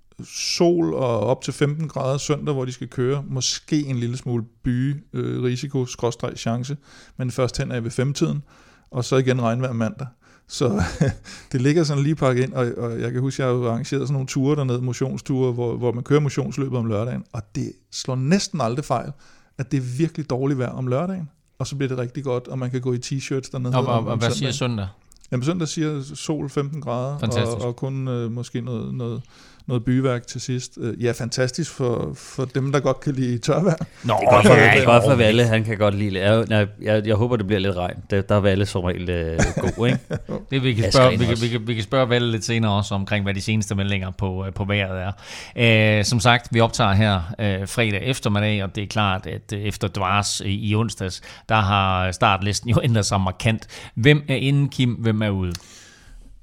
sol og op til femten grader søndag, hvor de skal køre, måske en lille smule by, øh, risiko, skråstreg chance, men først hen er ved femtiden, og så igen regnvejr mandag. Så det ligger sådan lige pakket ind, og, og jeg kan huske, jeg har jo arrangeret sådan nogle ture dernede, motionsture, hvor, hvor man kører motionsløbet om lørdagen, og det slår næsten aldrig fejl, at det er virkelig dårligt vejr om lørdagen. Og så bliver det rigtig godt, og man kan gå i t-shirts dernede. Og, og, om, om og hvad søndag. siger søndag? Jamen søndag siger sol femten grader, og, og kun øh, måske noget, noget, noget byværk til sidst. Ja, fantastisk for, for dem, der godt kan lide tørvejr. Nå, det er godt for, ja, det er godt for Valle, han kan godt lide. Jeg, jeg, jeg, jeg håber, det bliver lidt regn. Der, der er Valle som regel øh, god, ikke? det, vi, kan spørge, vi, kan, vi, kan, vi kan spørge Valle lidt senere også omkring, hvad de seneste meldinger på, på vejret er. Øh, som sagt, vi optager her øh, fredag eftermiddag, og det er klart, at øh, efter Dvars i, i onsdags, der har startlisten jo ændret sig markant. Hvem er inde, Kim? Hvem er ude?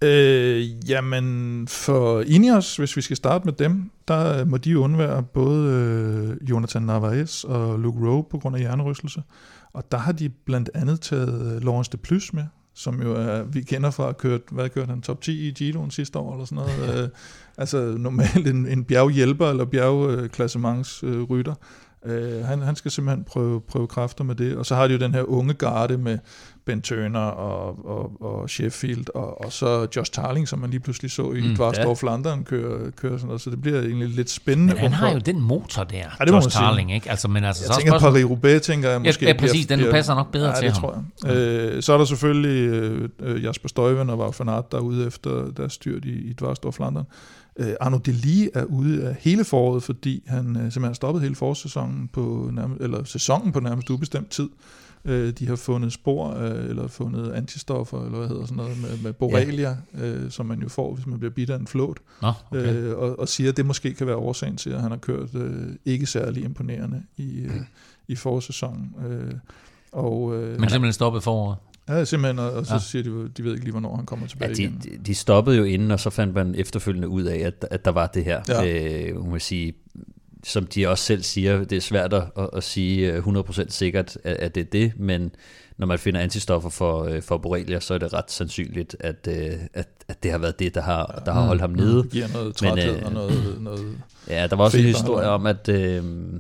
Øh, jamen, for Ineos, hvis vi skal starte med dem, der må de undvære både øh, Jonathan Narvaez og Luke Rowe på grund af hjernerystelse. Og der har de blandt andet taget Laurens de Plus med, som jo er, vi kender fra at kørt, hvad kørte han, top ti i Giroen sidste år, eller sådan noget. øh, altså normalt en, en bjerghjælper, eller bjergklassementsrytter. Øh, han, han skal simpelthen prøve, prøve kræfter med det. Og så har de jo den her unge garde med Ben Turner og, og, og Sheffield, og, og så Josh Tarling, som man lige pludselig så i mm, Dvarsdorf ja. Flandern køre, køre sådan noget. Så det bliver egentlig lidt spændende. Men han har jo den motor der, ja, Josh Tarling, ikke? Altså, men altså, jeg så tænker, Paris-Roubaix, tænker jeg måske. Ja, ja præcis, bliver, den passer nok bedre ja, til det ham. Tror jeg. Øh, så er der selvfølgelig øh, Jasper Stuyven og Wout van Aert, der er ude efter deres styrt i, i Dvarsdorf Flandern. Uh, Arnaud Delis er ude af hele foråret, fordi han uh, simpelthen har stoppet hele forårssæsonen på nærmest, eller sæsonen på nærmest ubestemt tid. Uh, de har fundet spor, uh, eller fundet antistoffer, eller hvad hedder sådan noget, med, med borrelia, ja. uh, som man jo får, hvis man bliver bidt af en flåt. Nå, okay. uh, og, og siger, at det måske kan være årsagen til, at han har kørt uh, ikke særlig imponerende i, uh, i forårssæsonen. Uh, og, uh, Men simpelthen stoppet foråret? Ja, simpelthen, og, og så ja. siger de, de ved ikke lige, hvornår han kommer tilbage ja, de, igen. De stoppede jo inden, og så fandt man efterfølgende ud af, at, at der var det her. Ja. Øh, man sige, som de også selv siger, det er svært at, at sige hundrede procent sikkert, at, at det er det, men når man finder antistoffer for, for borrelia, så er det ret sandsynligt, at, at, at det har været det, der har, der har holdt ham nede. Det giver noget træthed men, øh, og noget, noget... Ja, der var også en historie om, at... Øh,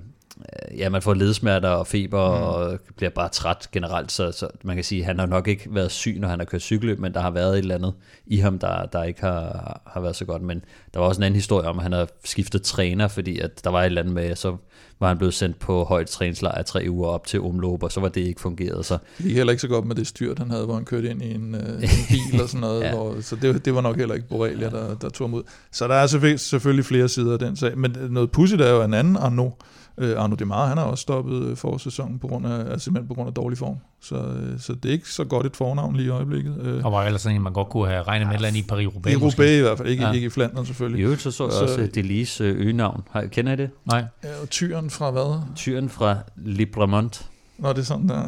ja, man får ledsmerter og feber mm. og bliver bare træt generelt, så, så man kan sige, at han har nok ikke været syg, når han har kørt cykelløb, men der har været et eller andet i ham, der, der ikke har, har været så godt. Men der var også en anden historie om, at han har skiftet træner, fordi at der var et eller andet med, så var han blevet sendt på højt træningslejr tre uger op til omløb, og så var det ikke fungeret. Så det gik heller ikke så godt med det styrt, han havde, hvor han kørte ind i en, øh, en bil og sådan noget, ja. hvor, så det, det var nok heller ikke borrelia, der, der tog ham ud. Så der er selvfølgelig, selvfølgelig flere sider af den sag, men noget pudsigt er jo en anden Arnaud, Uh, Arnaud Démare, han har også stoppet forårssæsonen på grund af, simpelthen på grund af dårlig form. Så, uh, så det er ikke så godt et fornavn lige i øjeblikket. Uh, og var ellers sådan en, man godt kunne have regnet med et eller andet i Paris-Roubaix. I Roubaix i hvert fald, ikke, ja. ikke i Flandern selvfølgelig. I øvrigt så så jeg også uh, Delis uh, øgenavn. Kender I det? Nej. Ja, og tyren fra hvad? Tyren fra Libremont. Nå, det er sådan der.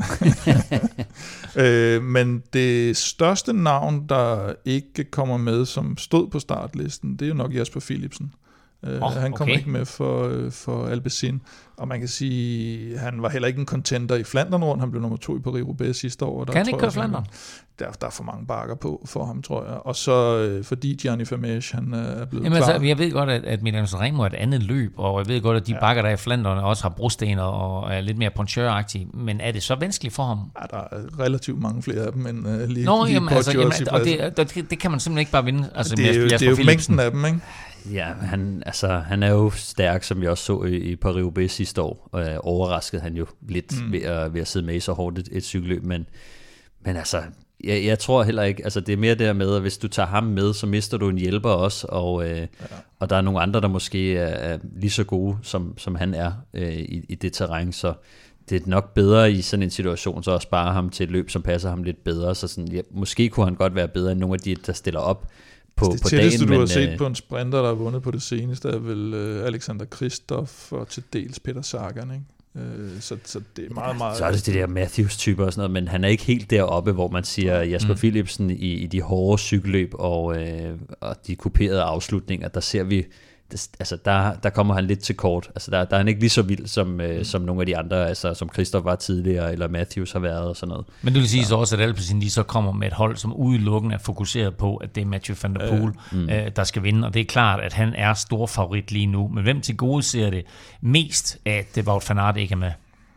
uh, men det største navn, der ikke kommer med, som stod på startlisten, det er jo nok Jasper Philipsen. Uh, oh, han kommer okay. ikke med for, uh, for Alpecin, og man kan sige, han var heller ikke en contender i Flandern rundt, han blev nummer to i Paris-Roubaix sidste år. Der kan han ikke køre Flandern? Der, der er for mange bakker på for ham, tror jeg. Og så uh, fordi Gianni Vermeersch, han uh, er blevet Jamen, klar. Altså, jeg ved godt, at, at Milan Sanremo er et andet løb, og jeg ved godt, at de ja. bakker, der i Flandern også har brosten og er lidt mere poncheur-agtige, men er det så vanskeligt for ham? Ja, der er relativt mange flere af dem, end uh, lige, Nå, lige jamen, altså, jamen, og det, det, det kan man simpelthen ikke bare vinde. Altså, det, er jo, det er jo mængden af dem, ikke? Ja, han, altså, han er jo stærk, som vi også så i, i Paris-Roubaix sidste år. Og øh, overraskede han jo lidt mm. ved, at, ved at sidde med i så hårdt et, et cykelløb. Men, men altså, jeg, jeg tror heller ikke, altså det er mere der med, at hvis du tager ham med, så mister du en hjælper også. Og, øh, ja. og der er nogle andre, der måske er, er lige så gode, som, som han er øh, i, i det terræn. Så det er nok bedre i sådan en situation, så at spare ham til et løb, som passer ham lidt bedre. Så sådan, ja, måske kunne han godt være bedre end nogle af de, der stiller op. På, det på tætteste, dagen, du men, har set på en sprinter, der har vundet på det seneste, er vel uh, Alexander Kristoff og til dels Peter Sagan, ikke? Uh, så, så det er meget, meget... Så er det det der Matthews-typer og sådan noget, men han er ikke helt deroppe, hvor man siger Jasper mm. Philipsen i, i de hårde cykelløb og, øh, og de kuperede afslutninger, der ser vi... Det, altså der, der kommer han lidt til kort. Altså der, der er han ikke lige så vild som, øh, som nogle af de andre, altså som Kristoff var tidligere, eller Matthews har været og sådan noget. Men det vil sige så også, at Alpecin de så kommer med et hold, som udelukkende er fokuseret på, at det er Mathieu van der Poel, øh, mm. øh, der skal vinde. Og det er klart, at han er stor favorit lige nu. Men hvem til gode ser det mest, at Wout van Aert ikke er med?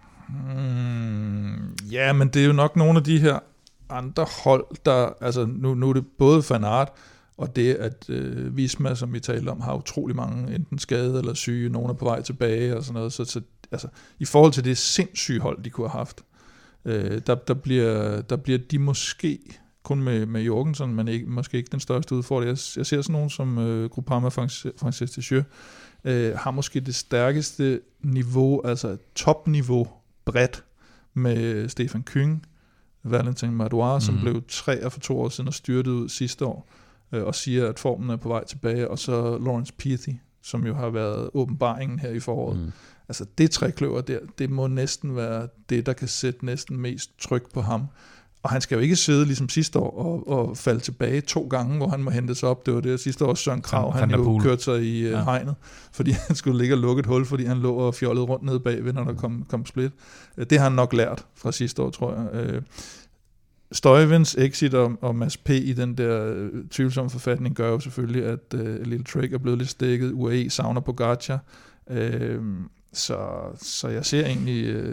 Mm, ja, men det er jo nok nogle af de her andre hold, der... Altså nu, nu er det både Van Aert, og det, at øh, Visma, som vi talte om, har utrolig mange enten skade eller syge, nogen er på vej tilbage og sådan noget. Så, så altså, i forhold til det sindssyge hold, de kunne have haft, øh, der, der, bliver, der bliver de måske, kun med, med Jorgensen, men ikke, måske ikke den største udfordring. Jeg, jeg ser sådan nogen som øh, Groupama Frances Tissier, øh, har måske det stærkeste niveau, altså topniveau bredt med Stefan Küng, Valentin Madouas, mm. som blev treer for to år siden og styrtet ud sidste år, og siger, at formen er på vej tilbage, og så Lawrence Peathy, som jo har været åbenbaringen her i foråret. Mm. Altså det trekløver der, det må næsten være det, der kan sætte næsten mest tryk på ham. Og han skal jo ikke sidde ligesom sidste år og, og falde tilbage to gange, hvor han må hentes op. Det var det sidste år, Søren Krag, han jo kørte sig i uh, ja. hegnet, fordi han skulle ligge og lukke et hul, fordi han lå og fjollede rundt nede bagved, når der kom, kom split. Det har han nok lært fra sidste år, tror jeg. Uh, Stuyvens exit og, og Mads P. i den der uh, tvivlsomme forfatning gør jo selvfølgelig, at uh, Little Trick er blevet lidt stikket. U A E savner Pogacar. Uh, så, så jeg ser egentlig... Uh,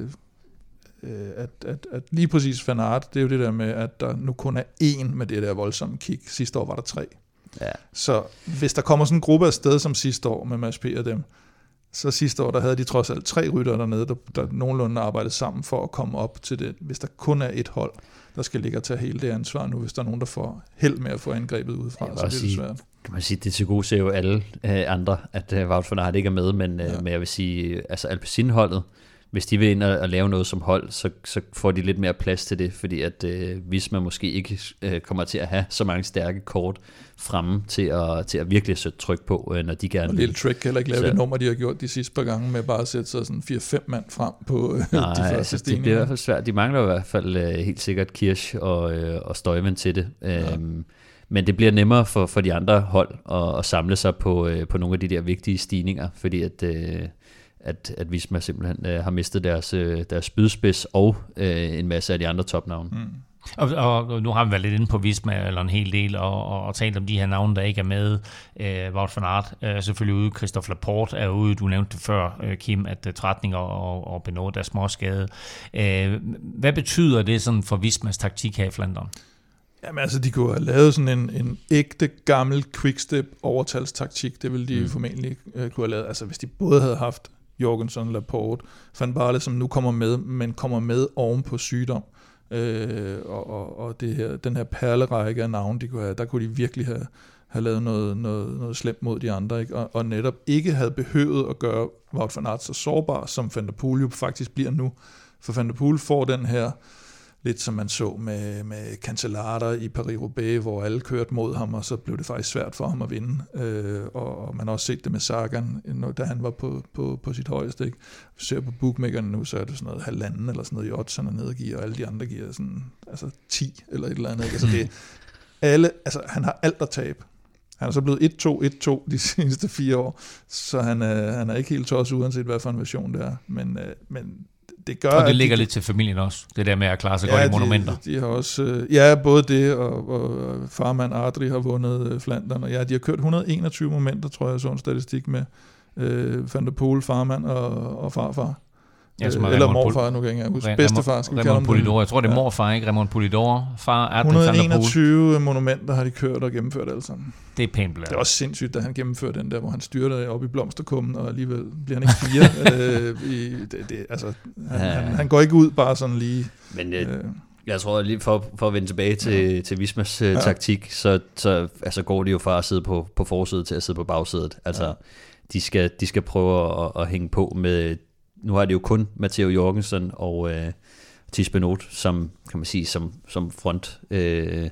At, at, at lige præcis Van Aert, det er jo det der med, at der nu kun er én med det der voldsomme kick. Sidste år var der tre. Ja. Så hvis der kommer sådan en gruppe af sted som sidste år med Mads P. og dem, så sidste år, der havde de trods alt tre ryttere dernede, der, der nogenlunde arbejdede sammen for at komme op til det. Hvis der kun er et hold, der skal ligge og tage hele det ansvar nu, hvis der er nogen, der får held med at få angrebet udefra, så bliver det svært. Kan man sige, det til gode ser jo alle øh, andre, at øh, Wout van Aert ikke er med, men, øh, ja. men jeg vil sige, altså Alpecin-holdet, hvis de vil ind og, og lave noget som hold, så, så får de lidt mere plads til det, fordi at øh, hvis man måske ikke øh, kommer til at have så mange stærke kort fremme til at, til at virkelig sætte tryk på, øh, når de gerne og vil. Little Trick kan heller ikke lave så. Det nummer, de har gjort de sidste par gange, med bare at sætte sig sådan fire fem mand frem på øh, Nej, de første altså, stigninger. Det bliver i hvert fald svært. De mangler i hvert fald øh, helt sikkert Kirsch og, øh, og Stuyven til det. Ja. Øhm, men det bliver nemmere for, for de andre hold at, at samle sig på, øh, på nogle af de der vigtige stigninger, fordi at... Øh, at, at Visma simpelthen øh, har mistet deres, øh, deres spydspids og øh, en masse af de andre topnavne. Mm. Og, og nu har vi været lidt inde på Visma, eller en hel del, og, og, og talt om de her navne, der ikke er med. Øh, Wout van Aert er selvfølgelig ude, Christophe Laporte er ude, du nævnte det før, øh, Kim, at uh, Tratning og, og Benoit er småskade. Øh, hvad betyder det sådan for Vismas taktik her i Flandern? Jamen altså, de kunne have lavet sådan en, en ægte, gammel quickstep overtalstaktik. Det ville de mm. formentlig uh, kunne have lavet. Altså, hvis de både havde haft Jorgensen, Laporte, Van Baarle, som nu kommer med, men kommer med oven på sygdom. Øh, og og, og det her, den her perlerække af navne, de kunne have, der kunne de virkelig have, have lavet noget, noget, noget slemt mod de andre, ikke? Og, og netop ikke havde behøvet at gøre Wout van Aert så sårbar, som Van der Poel jo faktisk bliver nu. For Van der Poel får den her, lidt som man så med, med Cancellara i Paris-Roubaix, hvor alle kørte mod ham, og så blev det faktisk svært for ham at vinde. Øh, og, og man har også set det med Sagan, da han var på, på, på sit højeste. Ikke? Hvis vi ser på bookmakerne nu, så er det sådan noget halvanden eller sådan noget i odds, han er nede og giver, og alle de andre giver sådan, altså ti eller et eller andet. Ikke? Altså det, alle, altså han har alt at tabe. Han er så blevet et to et to de seneste fire år, så han er, han er ikke helt tosset, uanset hvad for en version det er. Men, men det gør, og det ligger de, lidt til familien også, det der med at klare sig ja, godt i monumenter. De, de har også, ja, både det, og, og farmand Adri har vundet Flandern, og ja, de har kørt et hundrede og enogtyve momenter, tror jeg, så en statistik med øh, Van der Poel, farmand og, og farfar. Ja, øh, eller morfar, nu kan jeg huske. Bedstefar, skal vi kalde ham Polidor. Jeg tror, det er morfar, ikke? Raymond Polidor. Far er et hundrede og enogtyve monumenter har de kørt og gennemført alle sammen. Det er pænt blandt. Det er også sindssygt, da han gennemførte den der, hvor han styrte op i blomsterkummen, og alligevel bliver han ikke fire. øh, i, det, det, altså, han, ja. han, han går ikke ud bare sådan lige... Men jeg, øh, jeg tror, lige for, for at vende tilbage til, ja. til Vismas uh, ja. taktik, så, så altså, går de jo fra at sidde på, på forsædet til at sidde på bagsædet. Altså, ja. de, skal, de skal prøve at, at hænge på med... Nu har det jo kun Matteo Jorgensen og øh, Thies Benoot som, kan man sige, som, som front øh, kan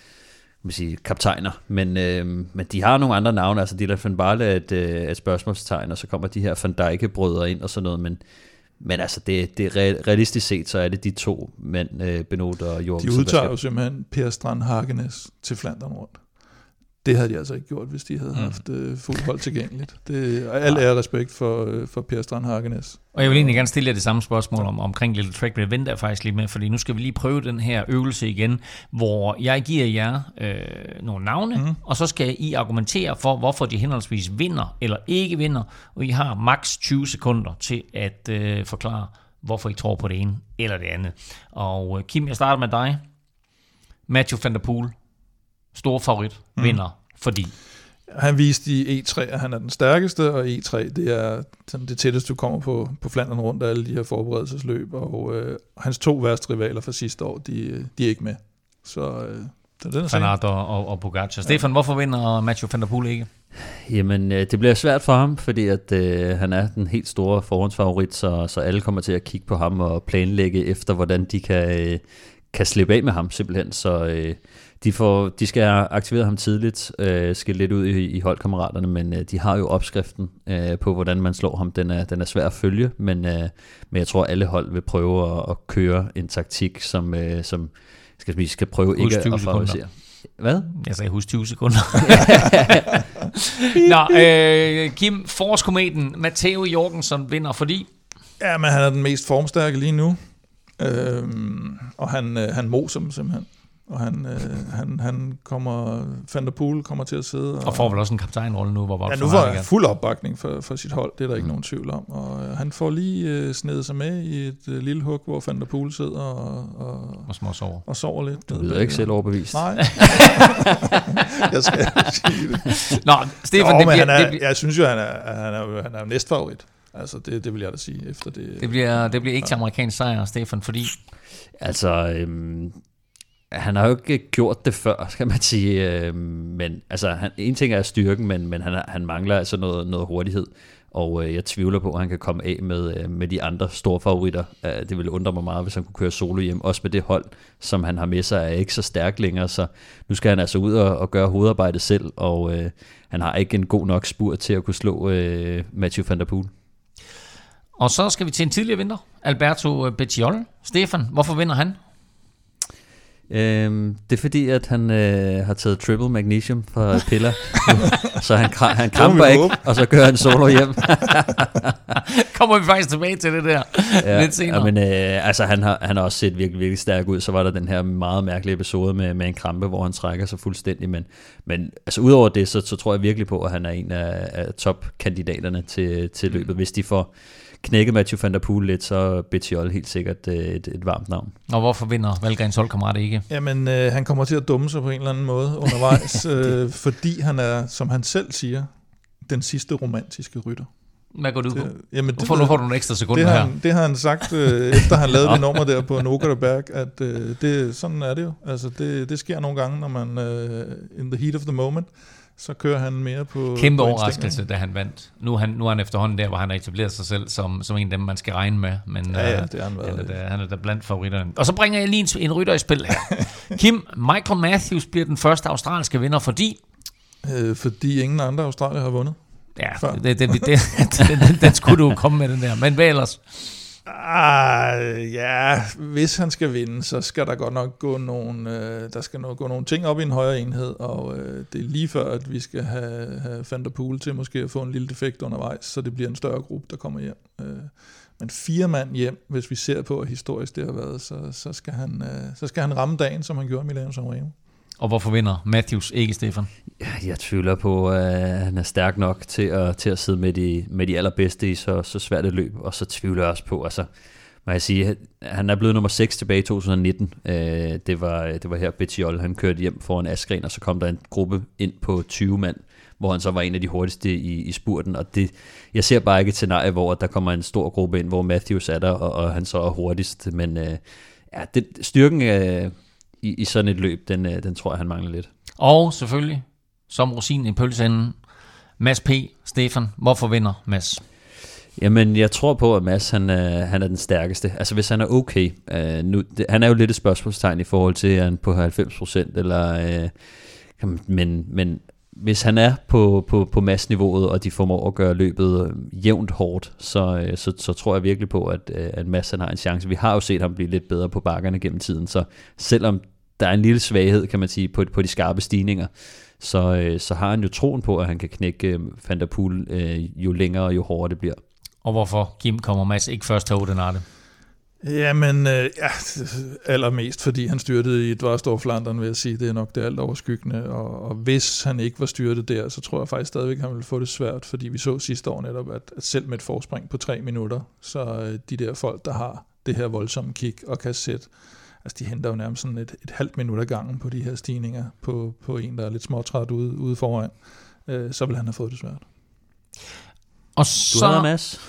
man sige, kaptajner. Men, øh, men de har nogle andre navne, altså Dylan van Baarle er et, øh, et spørgsmålstegn, og så kommer de her Van Dijke-brødre ind og sådan noget, men, men altså det, det er realistisk set, så er det de to mænd, øh, Benoot og Jorgensen. De udtager jo simpelthen Per Strand Hagenes til Flandern rundt. Det havde de altså ikke gjort, hvis de havde haft mm. fuldt hold tilgængeligt. Det er al ære respekt for, for Per Strand Hagenes. Og jeg vil egentlig gerne stille jer det samme spørgsmål om, omkring Little Trek, men jeg venter faktisk lige med, fordi nu skal vi lige prøve den her øvelse igen, hvor jeg giver jer øh, nogle navne, mm. og så skal I argumentere for, hvorfor de henholdsvis vinder eller ikke vinder, og I har maks tyve sekunder til at øh, forklare, hvorfor I tror på det ene eller det andet. Og øh, Kim, jeg starter med dig. Mathieu van der Poel. Stor favorit, mm. vinder, fordi... Han viste i E tre, at han er den stærkeste, og E tre, det er sådan det tætteste, du kommer på, på Flandern rundt af alle de her forberedelsesløb, og øh, hans to værste rivaler fra sidste år, de, de er ikke med. Så, øh, så den er Van Aert og, og, og Pogacar. Ja. Stefan, hvorfor vinder Mathieu van der Poel ikke? Jamen, øh, det bliver svært for ham, fordi at, øh, han er den helt store forhåndsfavorit, så, så alle kommer til at kigge på ham og planlægge efter, hvordan de kan, øh, kan slippe af med ham simpelthen, så... Øh, De, får, de skal have aktiveret ham tidligt, øh, skal lidt ud i, i holdkammeraterne, men øh, de har jo opskriften øh, på, hvordan man slår ham. Den er, den er svær at følge, men, øh, men jeg tror, alle hold vil prøve at, at køre en taktik, som, øh, som, skal, vi skal prøve Husk ikke at favorisere. Hvad? Jeg sagde husk tyve sekunder. Nå, øh, Kim, forårskometen Matteo Jorgensen vinder, fordi... Ja, men han er den mest formstærke lige nu. Øhm, og han, øh, han moser dem simpelthen. Og han, øh, han, han kommer, Van der Poel kommer til at sidde. Og, og får vel også en kaptajnrolle nu, hvor Wout ja, van nu får Aert han igen. fuld opbakning for, for sit hold, det er der ikke mm. nogen tvivl om. Og øh, han får lige øh, snedet sig med i et øh, lille hug, hvor Van der Poel sidder og, og, og små sover. og sover lidt. Du ved ikke selv overbevist. Nej. Jeg skal sige det. Nå, Stefan, jo, det bliver, han er, det bliver, jeg synes jo, han er, han er, han er næstfavorit. Altså, det, det vil jeg da sige efter det. Det bliver, det bliver ikke til amerikansk sejr, Stefan, fordi... Altså, øhm, han har jo ikke gjort det før, skal man sige. Øhm, men altså, han, en ting er styrken, men, men han, han mangler altså noget, noget hurtighed. Og øh, jeg tvivler på, at han kan komme af med, øh, med de andre store favoritter. Øh, det ville undre mig meget, hvis han kunne køre solo hjem. Også med det hold, som han har med sig, er ikke så stærk længere. Så nu skal han altså ud og, og gøre hovedarbejdet selv. Og øh, han har ikke en god nok spurt til at kunne slå øh, Mathieu van der Poel. Og så skal vi til en tidligere vinder, Alberto Bettiol. Stefan, hvorfor vinder han? Øhm, det er fordi, at han øh, har taget triple magnesium fra piller, så han, han kramper ikke, og så kører han solo hjem. Kommer vi faktisk tilbage til det der ja, lidt senere. Ja, men øh, altså, han har, han har også set virkelig, virkelig stærk ud. Så var der den her meget mærkelige episode med, med en krampe, hvor han trækker sig fuldstændig. Men, men altså, udover det, så, så tror jeg virkelig på, at han er en af, af topkandidaterne til, til løbet. Hvis de får knækket Mathieu van der Poel lidt, så er Bettiol helt sikkert et, et varmt navn. Og hvorfor vinder Valgrens holdkammerat ikke? Jamen, øh, han kommer til at dumme sig på en eller anden måde undervejs, øh, fordi han er, som han selv siger, den sidste romantiske rytter. Hvad går du på? Jamen, Hvorfor nu får du nogle ekstra sekunder det har, her? Det har han sagt, øh, efter han lavede det nummer der på Nogerberg, at øh, det, sådan er det jo. Altså, det, det sker nogle gange, når man øh, in the heat of the moment, så kører han mere på... Kæmpe på overraskelse, da han vandt. Nu er han, nu er han efterhånden der, hvor han har etableret sig selv som, som en af dem, man skal regne med. Men ja, ja, det er han, han, er da, han er da blandt favoritterne. Og så bringer jeg lige en, en rytter i spil her. Kim, Michael Matthews bliver den første australske vinder, fordi... Øh, fordi ingen andre australier har vundet. Ja, det, det, det, det, den, den, den skulle du komme med, den der. Men hvad ellers? Ah, ja, hvis han skal vinde, så skal der godt nok gå nogle, øh, der skal nok gå nogle ting op i en højere enhed, og øh, det er lige før, at vi skal have, have Van der Poel til måske at få en lille defekt undervejs, så det bliver en større gruppe, der kommer hjem. Øh, men fire mand hjem, hvis vi ser på, at historisk det har været, så, så, skal, han, øh, så skal han ramme dagen, som han gjorde i Milano Sanremo. Og hvorfor vinder Matthews ikke, Stefan? Ja, jeg tvivler på, at han er stærk nok til at, til at sidde med de, med de allerbedste i så, så svært et løb. Og så tvivler jeg også på, altså, må jeg sige, han er blevet nummer seks tilbage i to tusind nitten. Det var, det var her Bettiol, han kørte hjem foran Askren, og så kom der en gruppe ind på tyve mand, hvor han så var en af de hurtigste i, i spurten. Og det, jeg ser bare ikke et scenarie, hvor der kommer en stor gruppe ind, hvor Matthews er der, og, og han så er hurtigst. Men ja, det, styrken er... I, i sådan et løb, den, den tror jeg, han mangler lidt. Og selvfølgelig, som rosinen i pølseenden, Mads P. Stefan, hvorfor vinder Mads? Jamen, jeg tror på, at Mads, han er, han er den stærkeste. Altså, hvis han er okay. Øh, nu, det, han er jo lidt et spørgsmålstegn i forhold til, at han på halvfems procent, eller... Øh, men, men hvis han er på, på, på Mads-niveauet, og de formår at gøre løbet jævnt hårdt, så, så, så tror jeg virkelig på, at, at Mads han har en chance. Vi har jo set ham blive lidt bedre på bakkerne gennem tiden, så selvom der er en lille svaghed, kan man sige, på, på de skarpe stigninger, så, så har han jo troen på, at han kan knække Van der Poel jo længere og jo hårdere det bliver. Og hvorfor, Kim, kommer Mads ikke først til Oudenaarde? Jamen, øh, ja, allermest fordi han styrtede i Dvarstor-Flandern, vil jeg sige. Det er nok det alt overskyggende, og, og hvis han ikke var styrtet der, så tror jeg faktisk stadigvæk, at han ville få det svært, fordi vi så sidste år netop, at, at selv med et forspring på tre minutter, så øh, de der folk, der har det her voldsomme kick og kan sætte, altså de henter jo nærmest sådan et, et halvt minut ad gangen på de her stigninger, på, på en, der er lidt småtræt ude, ude foran, øh, så vil han have fået det svært. Og så... Du har Mads.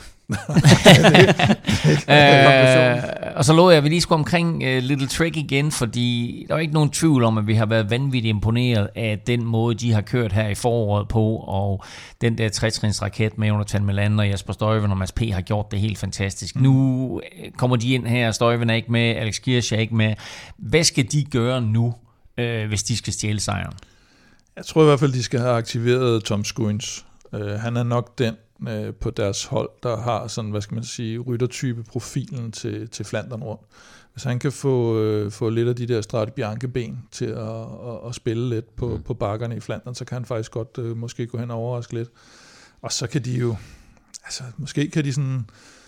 øh, og så lovede jeg, at vi lige skulle omkring uh, Little Trek igen, fordi der er ikke nogen tvivl om, at vi har været vanvittigt imponeret af den måde, de har kørt her i foråret på, og den der tre-trins raket med Jonathan Melander og Jasper Stuyven og Mads P. har gjort det helt fantastisk. Mm. Nu kommer de ind her, Stuyven er ikke med, Alex Kirch er ikke med. Hvad skal de gøre nu, øh, hvis de skal stjæle sejren? Jeg tror i hvert fald, de skal have aktiveret Tom Skuins. Uh, han er nok den, øh, på deres hold, der har sådan, hvad skal man sige, ryttertype profilen til, til Flandern rundt. Hvis han kan få, øh, få lidt af de der Strade Bianche-ben til at, at, at spille lidt på, mm. på bakkerne i Flandern, så kan han faktisk godt øh, måske gå hen og overraske lidt. Og så kan de jo, altså måske kan de sådan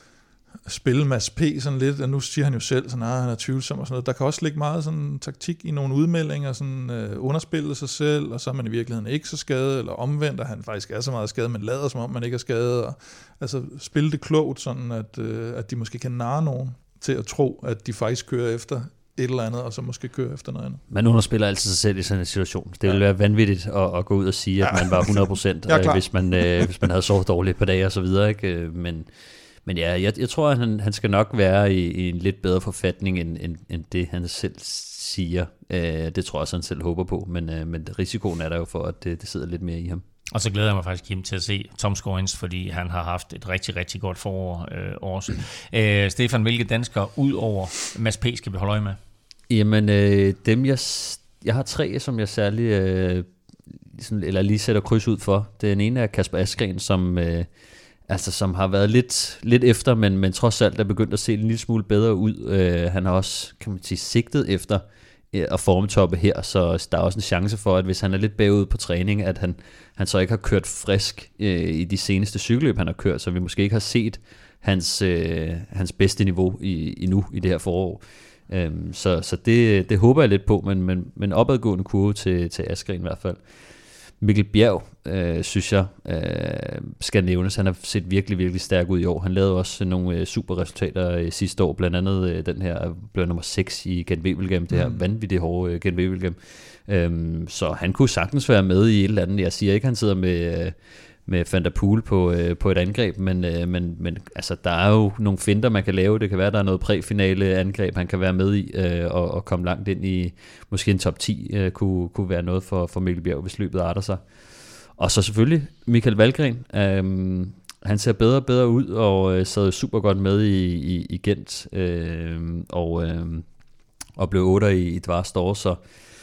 spille Mads P. sådan lidt, og nu siger han jo selv, sådan, ah, han er tvivlsom og sådan noget. Der kan også ligge meget sådan taktik i nogle udmeldinger, sådan øh, underspille sig selv, og så er man i virkeligheden ikke så skadet, eller omvendt, at han faktisk er så meget skadet, men lader som om man ikke er skadet. Og, altså spille det klogt, sådan at, øh, at de måske kan narre nogen til at tro, at de faktisk kører efter et eller andet, og så måske kører efter noget andet. Man underspiller altid sig selv i sådan en situation. Det ville ja. være vanvittigt at, at gå ud og sige, at man var hundrede procent, ja, hvis, man, øh, hvis man havde sovet dårligt på dage og så videre, ikke? Men Men ja, jeg, jeg tror, at han, han skal nok være i, i en lidt bedre forfatning, end, end, end det han selv siger. Øh, det tror jeg også, han selv håber på, men, øh, men risikoen er der jo for, at det, det sidder lidt mere i ham. Og så glæder jeg mig faktisk hjem til at se Tom Scoins, fordi han har haft et rigtig, rigtig godt forår øh, også. Øh, Stefan, hvilke danskere ud over Mads P. skal vi holde øje med? Jamen, øh, dem jeg, jeg har tre, som jeg særlig øh, sådan, eller lige sætter kryds ud for. Den ene er Kasper Asgreen, som... Øh, Altså som har været lidt, lidt efter, men, men trods alt er begyndt at se en lille smule bedre ud. Uh, han har også, kan man sige, sigtet efter uh, at formtoppe her, så der er også en chance for, at hvis han er lidt bagud på træning, at han, han så ikke har kørt frisk uh, i de seneste cykelløb, han har kørt, så vi måske ikke har set hans, uh, hans bedste niveau i, endnu i det her forår. Um, så så det, det håber jeg lidt på, men, men, men opadgående kurve til, til Asgreen i hvert fald. Mikkel Bjerg, øh, synes jeg, øh, skal nævnes. Han har set virkelig, virkelig stærk ud i år. Han lavede også nogle øh, super resultater øh, sidste år, blandt andet øh, den her, blev nummer seks i Gent-Wevelgem, det her mm. vanvittigt hårde øh, Gent-Wevelgem. Øhm, så han kunne sagtens være med i et eller andet. Jeg siger ikke, han sidder med... Øh, med Van der Poel på, øh, på et angreb, men, øh, men, men altså, der er jo nogle finter, man kan lave. Det kan være, der er noget præfinale angreb, han kan være med i, øh, og, og komme langt ind i, måske en top ti, øh, kunne, kunne være noget for, for Mikkel Bjerg, hvis løbet arter sig. Og så selvfølgelig Michael Valgren. Øh, han ser bedre og bedre ud, og øh, sad super godt med i, i, i Gent, øh, og, øh, og blev otter i, i Dvarstor, så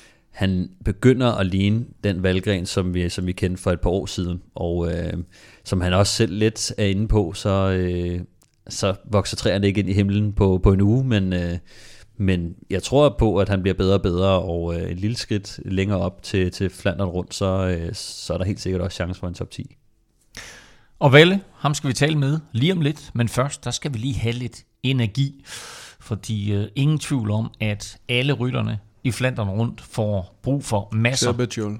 han begynder at ligne den Valgren, som vi, som vi kendte for et par år siden, og øh, som han også selv lidt er inde på, så, øh, så vokser træerne ikke ind i himlen på, på en uge, men, øh, men jeg tror på, at han bliver bedre og bedre, og øh, et lille skridt længere op til, til Flandern rundt, så, øh, så er der helt sikkert også chance for en top ti. Og Valle, ham skal vi tale med lige om lidt, men først, der skal vi lige have lidt energi, fordi øh, ingen tvivl om, at alle rytterne i Flandern rundt får brug for masser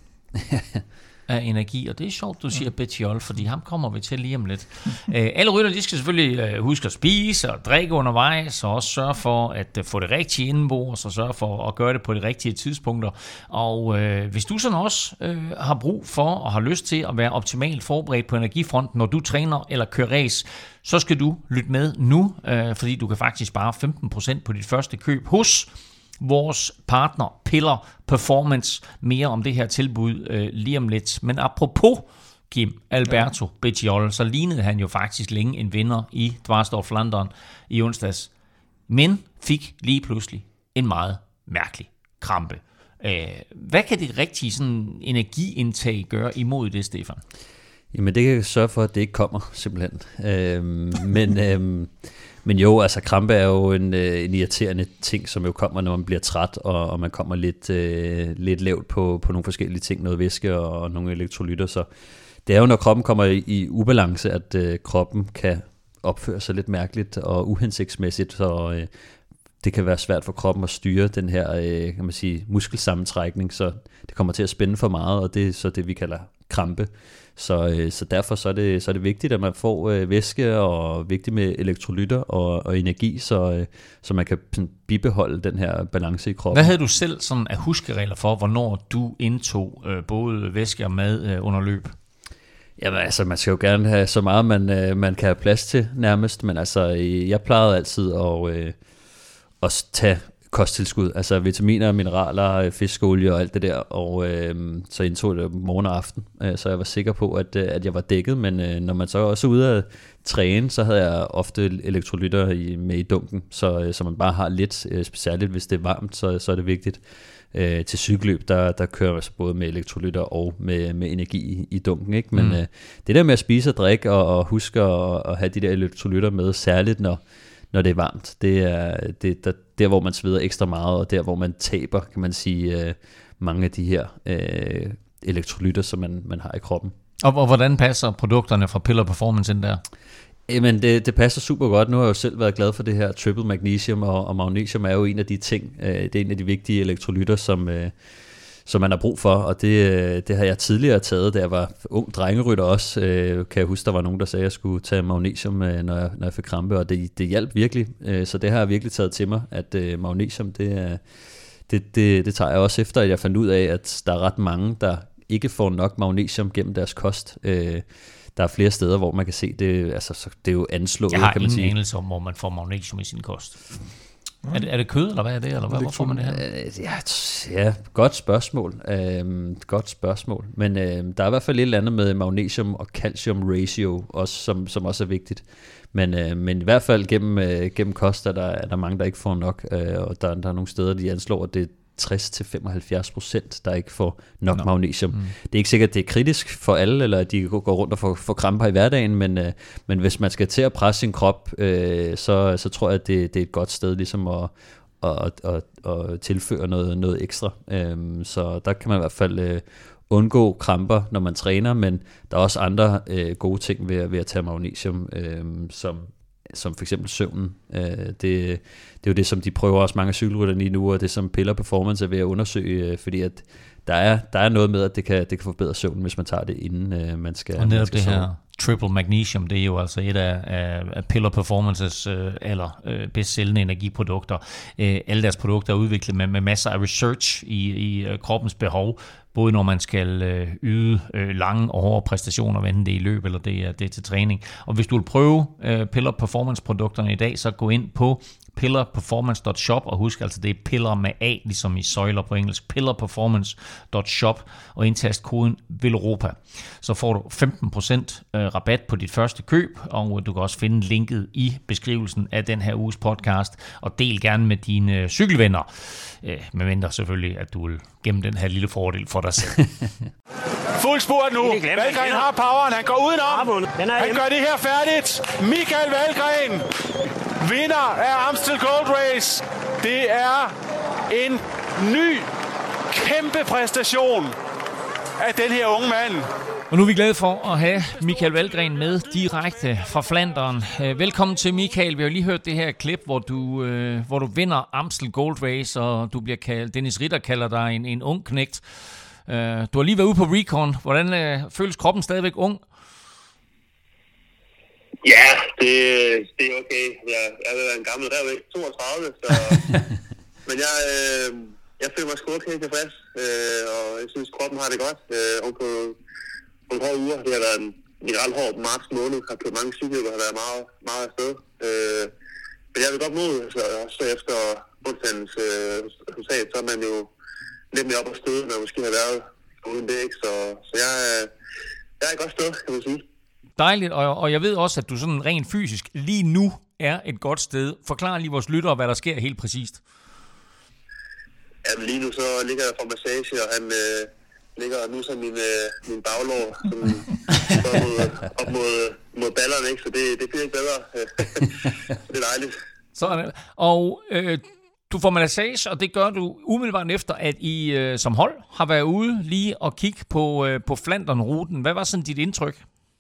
af energi, og det er sjovt, du siger Betjol, fordi ham kommer vi til lige om lidt. uh, alle rytter, de skal selvfølgelig uh, huske at spise og drikke undervejs, og også sørge for at uh, få det rigtige indenbords, og sørge for at gøre det på de rigtige tidspunkter. Og uh, hvis du sådan også uh, har brug for og har lyst til at være optimalt forberedt på energifronten, når du træner eller kører race, så skal du lytte med nu, uh, fordi du kan faktisk spare femten procent på dit første køb hos vores partner Pillar Performance. Mere om det her tilbud øh, lige om lidt. Men apropos Kim Alberto ja. Bettiol, så lignede han jo faktisk længe en vinder i Dvarstor Flandern i onsdags. Men fik lige pludselig en meget mærkelig krampe. Øh, hvad kan det rigtige sådan, energiindtag gøre imod det, Stefan? Jamen det kan sørge for, at det ikke kommer, simpelthen. Øhm, men... øhm Men jo, altså krampe er jo en, øh, en irriterende ting, som jo kommer, når man bliver træt, og, og man kommer lidt, øh, lidt lavt på, på nogle forskellige ting, noget væske og, og nogle elektrolytter. Så det er jo, når kroppen kommer i, i ubalance, at øh, kroppen kan opføre sig lidt mærkeligt og uhensigtsmæssigt, så øh, det kan være svært for kroppen at styre den her øh, kan man sige, muskelsammentrækning, så det kommer til at spænde for meget, og det er så det, vi kalder krampe. Så, øh, så derfor så er, det, så er det vigtigt, at man får øh, væske, og vigtigt med elektrolytter og, og energi, så, øh, så man kan sådan, bibeholde den her balance i kroppen. Hvad havde du selv sådan af huskeregler for, hvornår du indtog øh, både væske og mad øh, under løb? Jamen altså, man skal jo gerne have så meget, man, øh, man kan have plads til nærmest, men altså, jeg plejede altid at, øh, at tage kosttilskud, altså vitaminer, mineraler, fiskolie og alt det der, og øh, så indtog det morgen og aften, øh, så jeg var sikker på, at, at jeg var dækket, men øh, når man så også er ude at træne, så havde jeg ofte elektrolytter i, med i dunken, så, øh, så man bare har lidt, øh, specielt hvis det er varmt, så, så er det vigtigt. Øh, til cykelløb, der, der kører jeg altså både med elektrolytter og med, med energi i, i dunken, ikke? Men mm. øh, det der med at spise og drikke og, og huske at, at have de der elektrolytter med, særligt når når det er varmt. Det er det, der, der, hvor man sveder ekstra meget, og der, hvor man taber, kan man sige, øh, mange af de her øh, elektrolytter, som man, man har i kroppen. Og, og hvordan passer produkterne fra Pillar Performance ind der? Jamen, det, det passer super godt. Nu har jeg jo selv været glad for det her triple magnesium, og, og magnesium er jo en af de ting, øh, det er en af de vigtige elektrolytter, som... Øh, som man har brug for, og det, det har jeg tidligere taget, da jeg var ung drengerytter også. Øh, kan jeg huske, der var nogen, der sagde, at jeg skulle tage magnesium, øh, når, jeg, når jeg fik krampe, og det, det hjalp virkelig. Øh, så det har jeg virkelig taget til mig, at øh, magnesium, det, det, det, det tager jeg også efter, at jeg fandt ud af, at der er ret mange, der ikke får nok magnesium gennem deres kost. Øh, der er flere steder, hvor man kan se det, altså så det er jo anslået, kan man sige. Jeg har ingen anelse om, hvor man får magnesium i sin kost. Er det, er det kød, eller hvad er det, eller hvad, hvor får man det her? Ja, ja, godt spørgsmål. Øhm, godt spørgsmål. Men øhm, der er i hvert fald et eller andet med magnesium og calcium ratio, også, som, som også er vigtigt. Men, øh, men i hvert fald gennem, øh, gennem kost er der, er der mange, der ikke får nok, øh, og der, der er nogle steder, de anslår, at det er tres til femoghalvfjerds procent, der ikke får nok no. magnesium. Mm. Det er ikke sikkert, at det er kritisk for alle, eller at de går rundt og får, får kramper i hverdagen, men, øh, men hvis man skal til at presse sin krop, øh, så, så tror jeg, at det, det er et godt sted ligesom at, at, at, at tilføre noget, noget ekstra. Øh, så der kan man i hvert fald øh, undgå kramper, når man træner, men der er også andre øh, gode ting ved, ved at tage magnesium, øh, som som for eksempel søvnen. Det, det er jo det, som de prøver også mange af cykelrytterne i nu, og det som Pillar Performance er ved at undersøge, fordi at der er, der er noget med, at det kan, det kan forbedre søvnen, hvis man tager det, inden man skal, og netop man skal det sove. Her triple magnesium, det er jo altså et af, af, af Pillar Performances øh, aller øh, bedst sælgende energiprodukter. Øh, alle deres produkter er udviklet med, med masser af research i, i uh, kroppens behov, både når man skal øh, yde øh, lange og hårde præstationer, enten det er i løb eller det er, det er til træning. Og hvis du vil prøve øh, Pillar Performance-produkterne i dag, så gå ind på pillar performance punktum shop, og husk altså, det er Pillar med A, ligesom i søjler på engelsk, pillar performance punktum shop, og indtast koden VELOROPA. Så får du femten procent rabat på dit første køb, og du kan også finde linket i beskrivelsen af den her uges podcast, og del gerne med dine cykelvenner, medmindre selvfølgelig, at du vil gemme den her lille fordel for dig selv. Fuld spurt nu. Valgren har poweren. Han går udenom. Han gør det her færdigt. Michael Valgren, vinder af Amstel Gold Race. Det er en ny kæmpe præstation af den her unge mand. Og nu er vi glade for at have Michael Valgren med direkte fra Flandern. Velkommen til, Michael. Vi har lige hørt det her klip, hvor du, øh, hvor du vinder Amstel Gold Race, og du bliver kaldt, Dennis Ritter kalder dig en, en ung knægt. Uh, du har lige været ude på Recon. Hvordan uh, føles kroppen stadigvæk ung? Ja, det, det er okay. Jeg, jeg er en gammel rev, toogtredive, så... men jeg, øh, jeg føler mig sgu okay tilfreds, øh, og jeg synes, kroppen har det godt. Øh, og på nogle hårde uger, det har været en, en ret hård marts måned, har købt mange cykler, har været meget, meget afsted. Øh, men jeg vil godt mod, så, så efter onsdagens øh, resultat, så er man jo lidt mere op og støde, man måske har været uden det, ikke? Så, så jeg, jeg er et godt sted, kan man sige. Dejligt, og, og jeg ved også, at du sådan rent fysisk lige nu er et godt sted. Forklar lige vores lyttere, hvad der sker helt præcist. Jamen lige nu så ligger jeg for massage, og han øh, ligger nu som min, øh, min baglår, som står mod, op mod, mod ballerne, ikke? Så det, det bliver ikke bedre. Det er dejligt. Sådan, og øh, du får massage, og det gør du umiddelbart efter, at I øh, som hold har været ude lige og kigge på, øh, på Flandern-ruten. Hvad var sådan dit indtryk?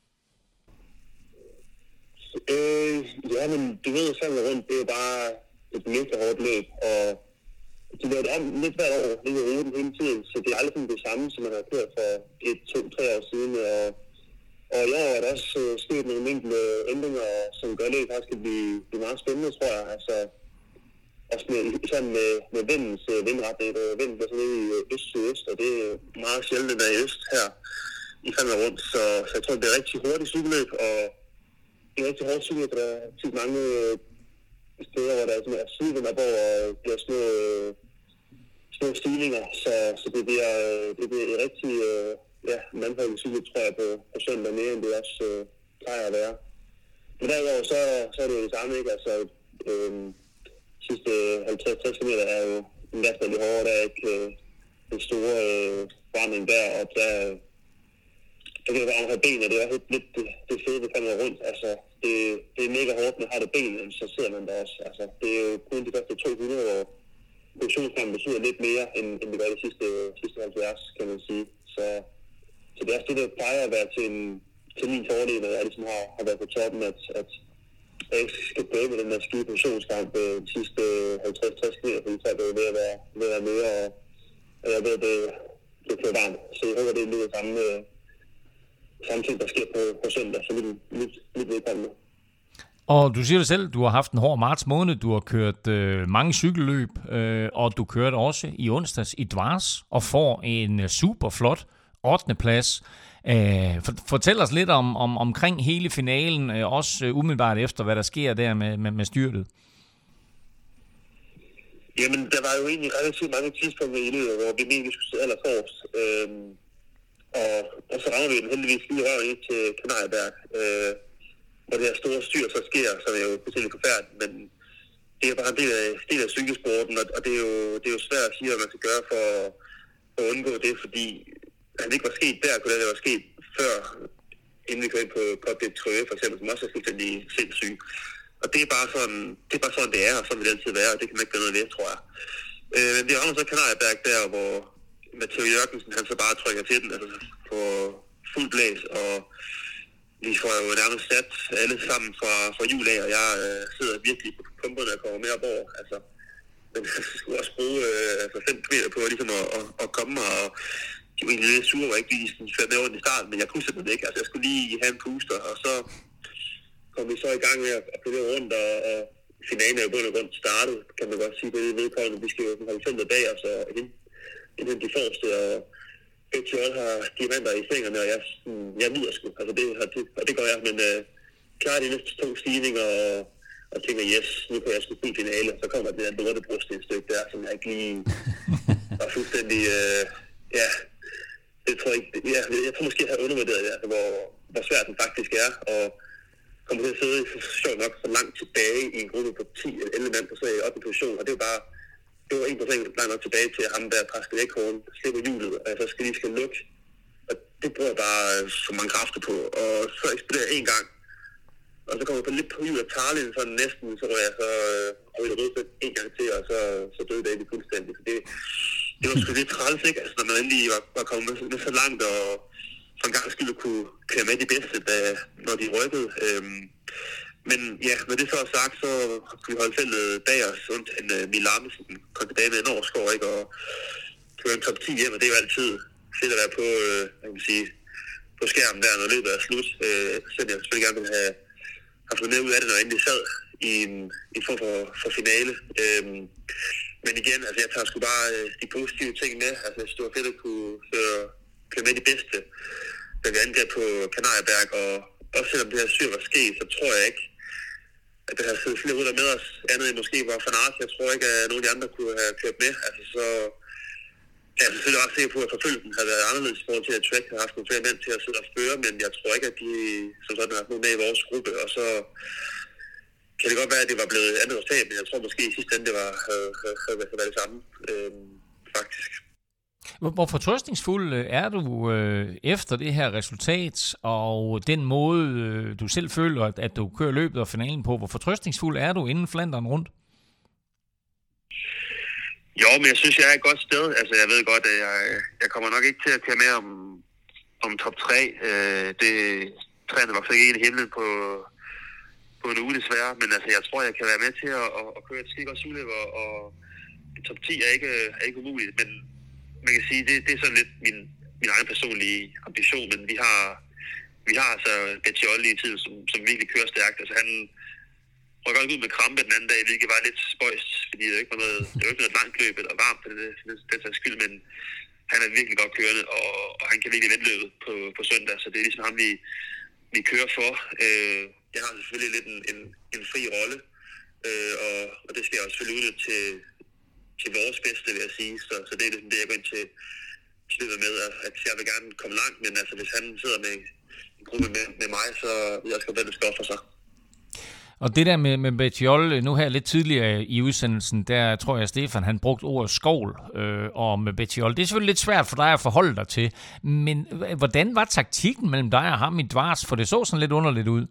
Øh, ja, men du ved, sådan rundt, det er jo bare et mega hårdt løb, og det er lidt hvert år, det er ruten hele tiden, så det er aldrig sådan det samme, som man har kørt for et, to, tre år siden, og, og i år er der også øh, sket nogle enkelte ændringer, som gør det faktisk kan blive, blive meget spændende, tror jeg, altså også med, sådan med, med vindens øh, vindretning, og vinden bliver sådan lidt i øst-sydøst, og det er meget sjældent, at der er i øst her i Flandern rundt, så, så jeg tror, det er rigtig hurtigt cykelløb, og det er rigtig hårdt cykelløb, der er tit mange steder, hvor der er sådan en siden af, hvor bliver små, øh, små stigninger, så, så det bliver, det bliver et rigtig øh, ja, mandfoldigt cykel, tror jeg, på, på søndag mere, end det også øh, plejer at være. Men derudover, så, så er det jo det samme, ikke? Altså, øh, sidste halvtreds til tres kilometer er jo en lastbil hårdere, der er ikke øh, den store øh, forandring der, og der, der kan det være omkring benene, det er helt lidt det, det fede, det kommer rundt. Altså, det, det er mega hårdt, når har det benene, så sidder man der også. Altså, det er jo kun de første to hundrede, hvor positionskampen betyder lidt mere, end, end det gør de sidste, sidste halvfjerds, kan man sige. Så, så det er også det, der plejer at være til, en, til min fordel, når jeg ligesom har, har været på toppen, at, at jeg ikke skal prøve med den der skide positionskamp øh, de sidste halvtreds til tres kilometer, fordi så er det jo ved at være, ved at være mere, og, og jeg ved, at det, det bliver varmt. Så jeg håber, det er lidt det samme, øh, samme ting, der sker på, på søndag, så lidt, lidt, lidt vedkommende. Og du siger det selv, du har haft en hård marts måned, du har kørt øh, mange cykelløb, øh, og du kørte også i onsdags i Dvars, og får en øh, super flot ottende plads. Øh, for, fortæl os lidt om, om omkring hele finalen, øh, også øh, umiddelbart efter, hvad der sker der med, med, med styrtet. Jamen, der var jo egentlig relativt mange tidspunkter i løbet, hvor vi mente, vi skulle sidde allerforrest. Øh, og, og så rammer vi den heldigvis lige røven ind til Kanarieberg. Øh, hvor det her store styr så sker, som er jo fuldstændig forfærdeligt, men det er bare en del af, del af cykelsporten, og, og det, er jo, det er jo svært at sige, hvad man skal gøre for, for at undgå det, fordi han ikke var sket der, kunne det være sket før, inden vi kom ind på Côte de Trøje, for eksempel, som også er fuldstændig sindssyg. Og det er bare sådan, det er bare sådan, det er, og sådan vil det altid være, og det kan man ikke gøre noget ved, tror jeg. Øh, men vi rammer så Kanarieberg der, hvor Matteo Jørgensen, han så bare trykker til den, altså på fuld blæs, og vi får jo nærmest sat alle sammen fra, fra jul af, og jeg øh, sidder virkelig på pumperne og kommer mere op over. Altså, men jeg skulle også bruge øh, altså fem kilometer på ligesom at, at, at komme mig, og de var egentlig lidt sure, var ikke lige sådan ført med rundt i starten, men jeg pustede den ikke. Altså, jeg skulle lige have en puster, og så kom vi så i gang med at, at flytte rundt, og, og finalen er jo bundet rundt startet, kan man godt sige, på det vedkommende. Vi skal jo have femte bag os, og inden de forreste, og Betjol har diamanter i fingrene, og jeg, jeg nyder sgu. Altså det, det, og det gør jeg, men øh, klarer de næste to stigninger, og, og tænker, yes, nu kan jeg sgu fuld finale, og så kommer det der lortebruste et stykke der, som jeg ikke lige var fuldstændig, øh, ja, det tror jeg ikke, ja, jeg tror måske, jeg har undervurderet det, altså, hvor, hvor svært den faktisk er, og kommer til at sidde sjovt nok så langt tilbage i en gruppe på ti eller elleve mand, på så i ottende position, og det er jo bare, det var en procent langt nok tilbage til ham der Pascal Ekholm, slipper hjulet, og jeg så skal lige skal lukke. Og det bruger jeg bare så mange kræfter på. Og så eksploderer jeg en gang. Og så kommer jeg på lidt på hjulet og Tarlin, så næsten, så rører jeg så over i det røde en gang til, og så, så døde det fuldstændig. Så det, det var sgu lidt træls, ikke? Altså, når man endelig var, var kommet med, med så langt, og for en gang skyld kunne køre med de bedste, da, når de rykkede. Øhm, Men ja, når det så er sagt, så kan vi holde feltet bag os, undtagen uh, Milan, som kom tilbage med en årskår, ikke? Og køre en top ti hjem, og det er jo altid fedt at være på, øh, jeg kan sige, på skærmen der, når løbet er slut. Øh, selvom jeg selvfølgelig gerne ville have haft noget mere ud af det, når jeg endelig sad i en, en form for, for finale. Øh, men igen, altså jeg tager sgu bare øh, de positive ting med. Altså jeg synes, det var fedt at kunne føre, køre med de bedste, da vi angreb på Kanarieberg, og også selvom det her syr var sket, så tror jeg ikke, at der har siddet flere ruller med os, andet end måske var Van Aert. Jeg tror ikke, at nogen af de andre kunne have kørt med. Altså så, jeg er selvfølgelig også sikker på, at forfølgelsen havde været anderledes i forhold til, at Trek havde haft nogle flere mænd til at sidde og føre, men jeg tror ikke, at de som sådan har haft nogen med i vores gruppe, og så kan det godt være, at det var blevet et andet resultat, men jeg tror måske i sidste ende, det var, havde, havde, havde været det samme, øhm, faktisk. Hvor fortrøstningsfuld er du øh, efter det her resultat, og den måde, øh, du selv føler, at, at du kører løbet og finalen på? Hvor fortrøstningsfuld er du inden Flandern rundt? Jo, men jeg synes, jeg er et godt sted. Altså, jeg ved godt, at jeg, jeg kommer nok ikke til at tage med om, om top tre. Øh, det træner var faktisk ikke i himlen på, på en uge, desværre. Men altså, jeg tror, jeg kan være med til at, at, at køre et skik og cykeløber, og top ti er ikke, er ikke umuligt, men man kan sige, det, det er sådan lidt min, min egen personlige ambition, men vi har, vi har altså Betjol i tiden, som, som virkelig kører stærkt. Altså han rykker ikke ud med krampe den anden dag, hvilket var lidt spøjst, fordi det ikke var noget, det var ikke noget langt løb eller varmt for det, det, det tager skyld, men han er virkelig godt kørende, og, og han kan virkelig vende løbet på, på søndag, så det er ligesom ham, vi, vi kører for. Øh, jeg har selvfølgelig lidt en, en, en fri rolle, øh, og, og det skal jeg også selvfølgelig udnytte til, til vores bedste, vil jeg sige. Så, så det er ligesom det, jeg går ind til, til det med, at jeg vil gerne komme langt, men altså, hvis han sidder med en gruppe med, med mig, så vil jeg også godt, hvad det skal op for sig. Og det der med, med Bettiol, nu her lidt tidligere i udsendelsen, der tror jeg, Stefan, han brugte ordet skovl øh, om Bettiol. Det er selvfølgelig lidt svært for dig at forholde dig til, men hvordan var taktikken mellem dig og ham i Dvars? For det så sådan lidt underligt ud.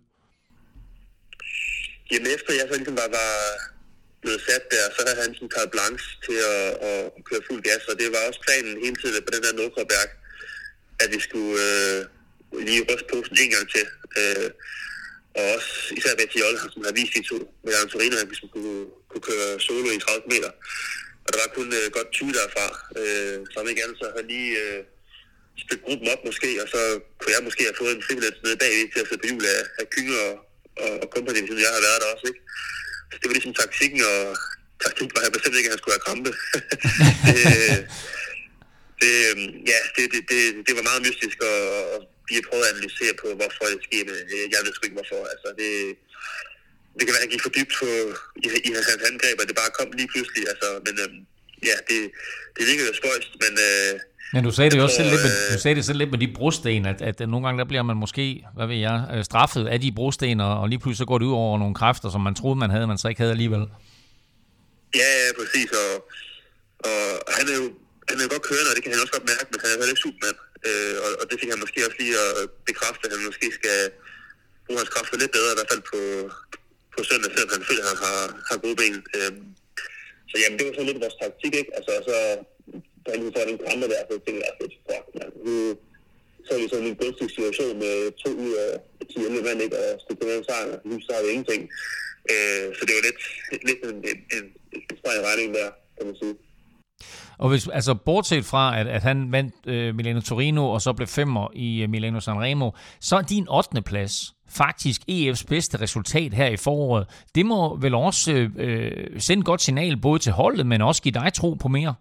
Jamen efter jeg så ligesom var, var blevet sat der, så havde han sådan carte blanche til at, at køre fuld gas, og det var også planen hele tiden på den der Nordkårberg, at vi skulle øh, lige ryste posten en gang til. Øh, Og også især Bettiol, som har vist i to med Antorino, at vi kunne, kunne køre solo i tredive meter. Og der var kun øh, godt tyve derfra. Øh, så om ikke andet, så havde lige øh, spillet gruppen op måske, og så kunne jeg måske have fået en fribillet nede bagved til at sætte på hjul af, af Kynger og, og, og company, siden jeg har været der også, ikke? Så det var ligesom taktikken, og taktik var jeg bestemt ikke, at han skulle have krampe. det, det, ja, det, det, det, det var meget mystisk, og, og vi har prøvet at analysere på, hvorfor det sker, men jeg ved sgu ikke, hvorfor. Altså, det, det kan være, at han gik for dybt på, i, i hans angreb, og det bare kom lige pludselig. Altså, men øhm, ja, det, det ligger jo spøjst, men... Øh, men du sagde det jo også tror, selv lidt med, øh, du sagde det selv lidt med de brosten, at, at nogle gange der bliver man måske, hvad ved jeg, straffet af de brosten, og lige pludselig så går det ud over nogle kræfter, som man troede, man havde, man så ikke havde alligevel. Ja, ja, præcis, og, og han er jo han er jo godt kørende, og det kan han også godt mærke, men han er heller ikke Superman. Øh, og, og det fik han måske også lige at bekræfte, at han måske skal bruge hans kræfter lidt bedre, i hvert fald på, på søndag, selvom han føler, at han har, har gode ben. Øh, så jamen, det var så lidt vores taktik, ikke? Altså, så da han får den kampe der, så tænkte jeg, at fuck, man. Nu så er vi sådan en gunstig situation med to ud af ti elleve mand, ikke? Og skulle på den sejr, og nu så har vi ingenting. Øh, så det var lidt, lidt en, en, en, en streg i regningen der, kan man sige. Og hvis, altså bortset fra, at, at han vandt øh, Milano Torino, og så blev femmer i øh, Milano Sanremo, så er din ottende plads faktisk E F's bedste resultat her i foråret. Det må vel også øh, sende et godt signal både til holdet, men også give dig tro på mere?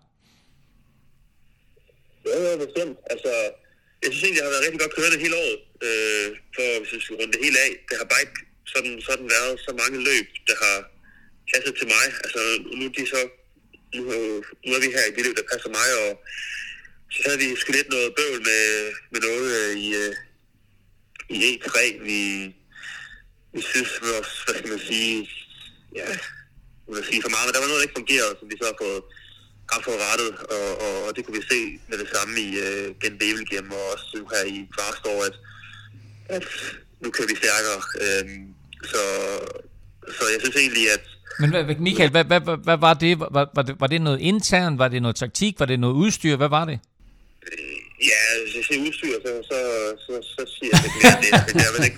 Ja, det er bestemt. Altså, jeg synes egentlig, jeg har været rigtig godt kørende hele året, øh, for hvis jeg skal runde det hele af. Det har bare ikke sådan, sådan været så mange løb, der har passet til mig. Altså, nu er de så Nu, nu er vi her i det løb, der passer mig, og så havde vi sgu lidt noget bøvl med, med noget i, i E tre. Vi, vi synes vores, hvad skal man sige, ja, man kan sige for meget, men der var noget, der ikke fungerede, som vi så har fået, har fået rettet, og, og, og det kunne vi se med det samme i uh, Ben Bevelgem, og også nu her i Kvarstår, at, at nu kører vi stærkere. Um, så, så jeg synes egentlig, at Men Michael, hvad, hvad, hvad, hvad var det? Var, var det? Var det noget internt? Var det noget taktik? Var det noget udstyr? Hvad var det? Ja, hvis jeg siger udstyr, så, så, så, så siger jeg lidt mere det, men jeg ved ikke.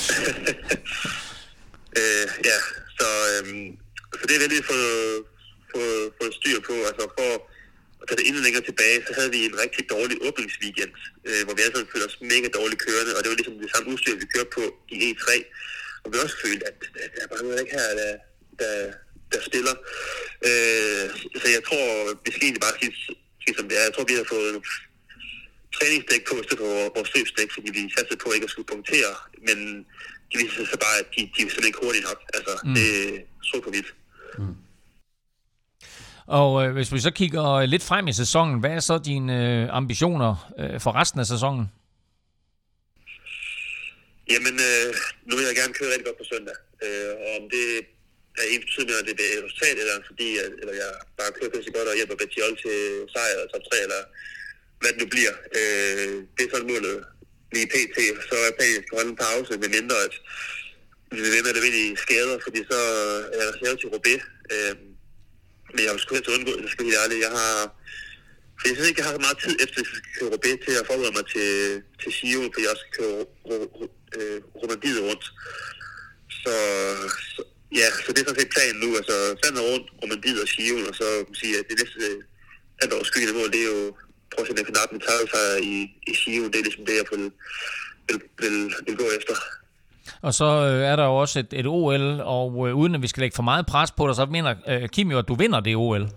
øh, ja, så, øhm, så det er vel lige fået, fået, fået styr på. Altså for at tage det endnu længere tilbage, så havde vi en rigtig dårlig åbningsweekend, øh, hvor vi alle sammen følte os mega dårligt kørende, og det var ligesom det samme udstyr, vi kørte på i E tre. Og vi også følte, at der er bare noget ikke her, der Der, der stiller. Øh, så jeg tror, vi skal egentlig bare sige, sige som det er. Jeg tror, vi har fået træningsdæk på, i stedet for vores løbsdæk, fordi vi satte på ikke at skulle punktere, men det viser sig bare, at de, de er simpelthen ikke hurtigt nok. Altså, mm. det er så på vidt. Mm. Og øh, hvis vi så kigger lidt frem i sæsonen, hvad er så dine øh, ambitioner øh, for resten af sæsonen? Jamen, øh, nu vil jeg gerne køre rigtig godt på søndag. Øh, og om det er en betydning, at det er et resultat, eller fordi eller jeg bare kører pisse godt og hjælper Bettiol til sejr eller top tre, eller hvad det nu bliver. Øh, det er sådan målet lige pt. Så er planen, at jeg skal holde en pause, med mindre at vi vender det ved i skader, fordi så er jeg reserve til Roubaix. Øh, men jeg har sgu helt til undgået, det skal jeg ærligt. Jeg har, for jeg synes ikke, jeg har så meget tid efter, at jeg skal køre Roubaix til at forberede mig til, til Giro, for jeg også skal køre Romandiet rundt. Så, så ja, så det er sådan set planen nu, altså Flandern rundt, Romandiet og Skiven, og så kan man sige, at det næste andet års skyggende mål, det er jo prøve at se, at jeg kan metalsejr i, i Skiven, det er ligesom det, jeg vil, vil, vil, vil gå efter. Og så øh, er der jo også et, et O L, og øh, uden at vi skal lægge for meget pres på dig, så mener øh, Kim jo, at du vinder det O L.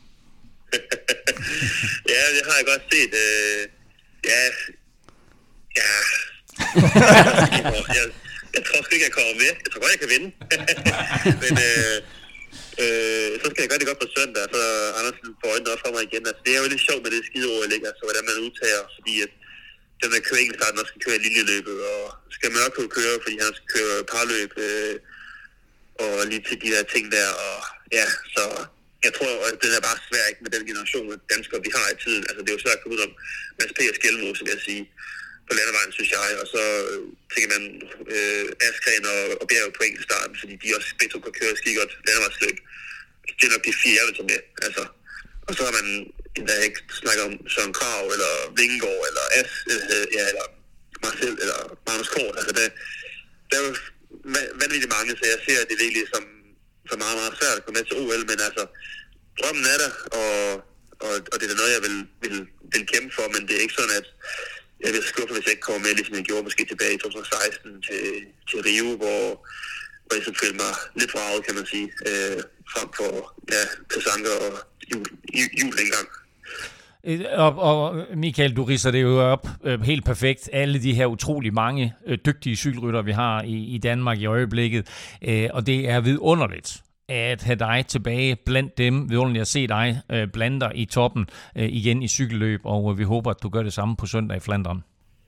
Ja, det har jeg godt set. Øh, ja, ja. jeg, jeg tror sgu ikke, jeg kommer med. Jeg tror godt, jeg kan vinde. Men øh, øh, så skal jeg gøre det godt på søndag, så Andersen får øjnene op for mig igen. Altså, det er jo lidt sjovt med det skide ord, jeg ligger, så hvordan man udtager, fordi at den der kører enkeltstarten også skal køre linjeløbet, og skal Mørkøv køre, fordi han skal køre parløb, øh, og lige til de der ting der, og ja, så jeg tror, at den er bare svær ikke med den generation af danskere, vi har i tiden. Altså, det er jo svært at komme ud om Mads P. og Skelmose, vil jeg sige, på landevejen, synes jeg, og så øh, tænker man øh, Askren og, og Bjerg på enkeltstarten, fordi de også begge to kan køre skide godt landevejsløb. Det er nok de fire, jeg vil tage med, altså. Og så har man endda ikke snakket om Søren Krav, eller Vingegaard, eller As, øh, ja, eller Marcel, eller Magnus Kort. Altså, det, der er jo vanvittigt mange, så jeg ser det virkelig som, som meget, meget svært at komme med til O L, men altså, drømmen er der, og, og, og det er noget, jeg vil, vil, vil kæmpe for, men det er ikke sådan, at jeg vil skuffe, hvis jeg ikke kommer med, ligesom jeg gjorde måske tilbage i to tusind og seksten til, til Rio, hvor, hvor jeg så følte mig lidt forarvet, kan man sige, øh, frem for ja, Kasanker og jul, jul engang. Og, og Michael, du ridser det jo op øh, helt perfekt. Alle de her utrolig mange øh, dygtige cykelrytter, vi har i, i Danmark i øjeblikket. Øh, og det er vidunderligt at have dig tilbage blandt dem. Vidunderligt at se dig øh, blande dig i toppen øh, igen i cykelløb. Og øh, vi håber, at du gør det samme på søndag i Flandern.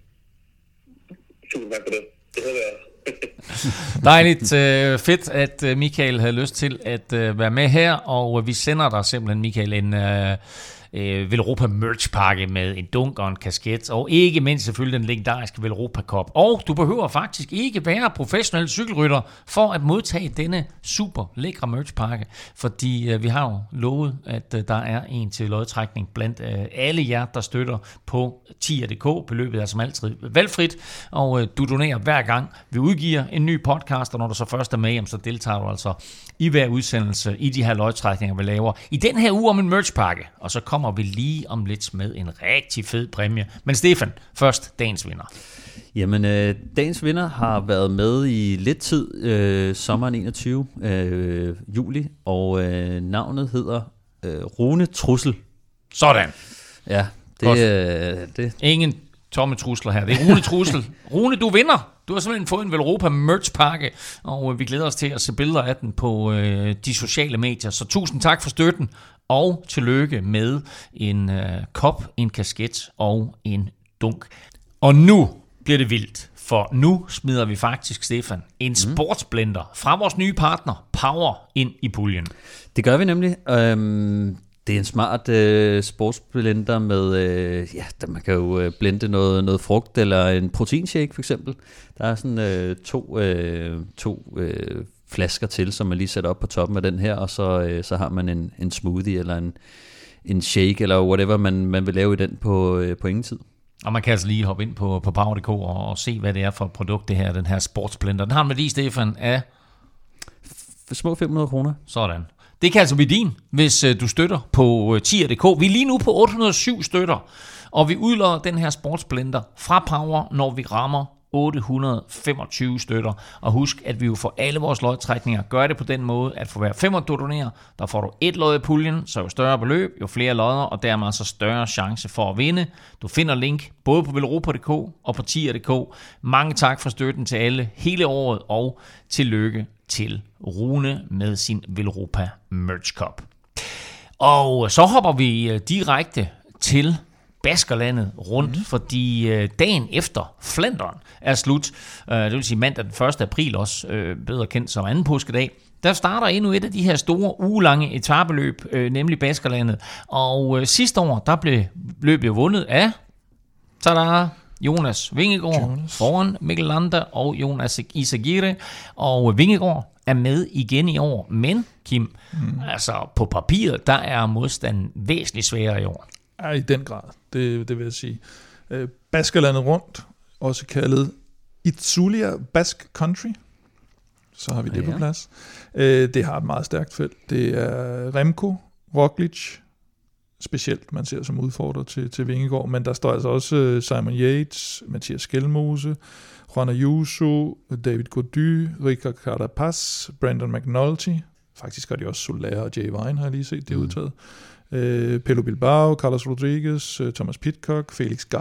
Tusind tak for det. Det håber jeg. Dejligt øh, fedt, at øh, Michael havde lyst til at øh, være med her. Og øh, vi sender dig simpelthen, Michael, en... Øh, Øh, Velropa merch-pakke med en dunk og en kasket, og ikke mindst selvfølgelig den legendariske Velropa Cup. Og du behøver faktisk ikke være professionel cykelrytter for at modtage denne super lækre merch-pakke, fordi øh, vi har jo lovet, at øh, der er en til lodtrækning blandt øh, alle jer, der støtter på tier punktum d k. Beløbet er som altid valgfrit, og øh, du donerer hver gang vi udgiver en ny podcast, og når du så først er med, så deltager du altså i hver udsendelse i de her lodtrækninger, vi laver i den her uge om en merch-pakke, og så kommer vi lige om lidt med en rigtig fed præmie. Men Stefan, først dagens vinder. Jamen, øh, dagens vinder har været med i lidt tid, øh, sommeren enogtyve, øh, juli, og øh, navnet hedder øh, Rune Trussel. Sådan. Ja, det, øh, det. Ingen tomme trusler her. Det er Rune Trussel. Rune, du vinder. Du har simpelthen fået en Velropa merch-pakke, og vi glæder os til at se billeder af den på øh, de sociale medier. Så tusind tak for støtten, og tillykke med en øh, kop, en kasket og en dunk. Og nu bliver det vildt, for nu smider vi faktisk, Stefan, en sportsblender fra vores nye partner, Power, ind i puljen. Det gør vi nemlig. Øhm Det er en smart øh, sportsblender med, øh, ja, der man kan jo øh, blende noget, noget frugt eller en proteinshake for eksempel. Der er sådan øh, to, øh, to øh, flasker til, som man lige sætter op på toppen af den her, og så, øh, så har man en, en smoothie eller en, en shake eller whatever, man, man vil lave i den på, øh, på ingen tid. Og man kan altså lige hoppe ind på, på power punktum d k og, og se, hvad det er for et produkt, det her, den her sportsblender. Den har en værdi, Stefan, af f- små fem hundrede kroner. Sådan. Det kan altså blive din, hvis øh, du støtter på øh, tier punktum d k. Vi er lige nu på otte hundrede og syv støtter, og vi udlodder den her sportsblender fra Power, når vi rammer otte hundrede og femogtyve støtter. Og husk, at vi jo for alle vores lodtrækninger gør det på den måde, at for hver femmer du donerer, der får du et lod i puljen, så jo større beløb, jo flere lodder, og dermed altså større chance for at vinde. Du finder link både på velropa punktum d k og på tier punktum d k. Mange tak for støtten til alle hele året, og tillykke til Rune med sin Velropa Merch Cup. Og så hopper vi direkte til Baskerlandet rundt, mm. fordi dagen efter Flandern er slut, det vil sige mandag den første april også, bedre kendt som anden påskedag, der starter endnu et af de her store ugelange etapeløb, nemlig Baskerlandet. Og sidste år, der blev løbet jo vundet af tada, Jonas Vingegaard Jonas. foran Mikkel Landa og Jonas Izagirre, og Vingegaard er med igen i år, men Kim, mm. altså på papiret, der er modstanden væsentligt sværere i år. Ja, i den grad, det, det vil jeg sige. Øh, Baskerlandet rundt, også kaldet Itzulia Basque Country, så har vi det ja. på plads. Øh, det har et meget stærkt felt. Det er Remco, Roglic, specielt man ser som udfordrer til, til Vingegaard, men der står altså også Simon Yates, Mathias Skelmose, Juan Ayuso, David Gaudu, Ricard Carapaz, Brandon McNulty, faktisk har de også Soler og Jay Vine, har jeg lige set det mm. udtaget, uh, Pello Bilbao, Carlos Rodriguez, uh, Thomas Pidcock, Felix Gall,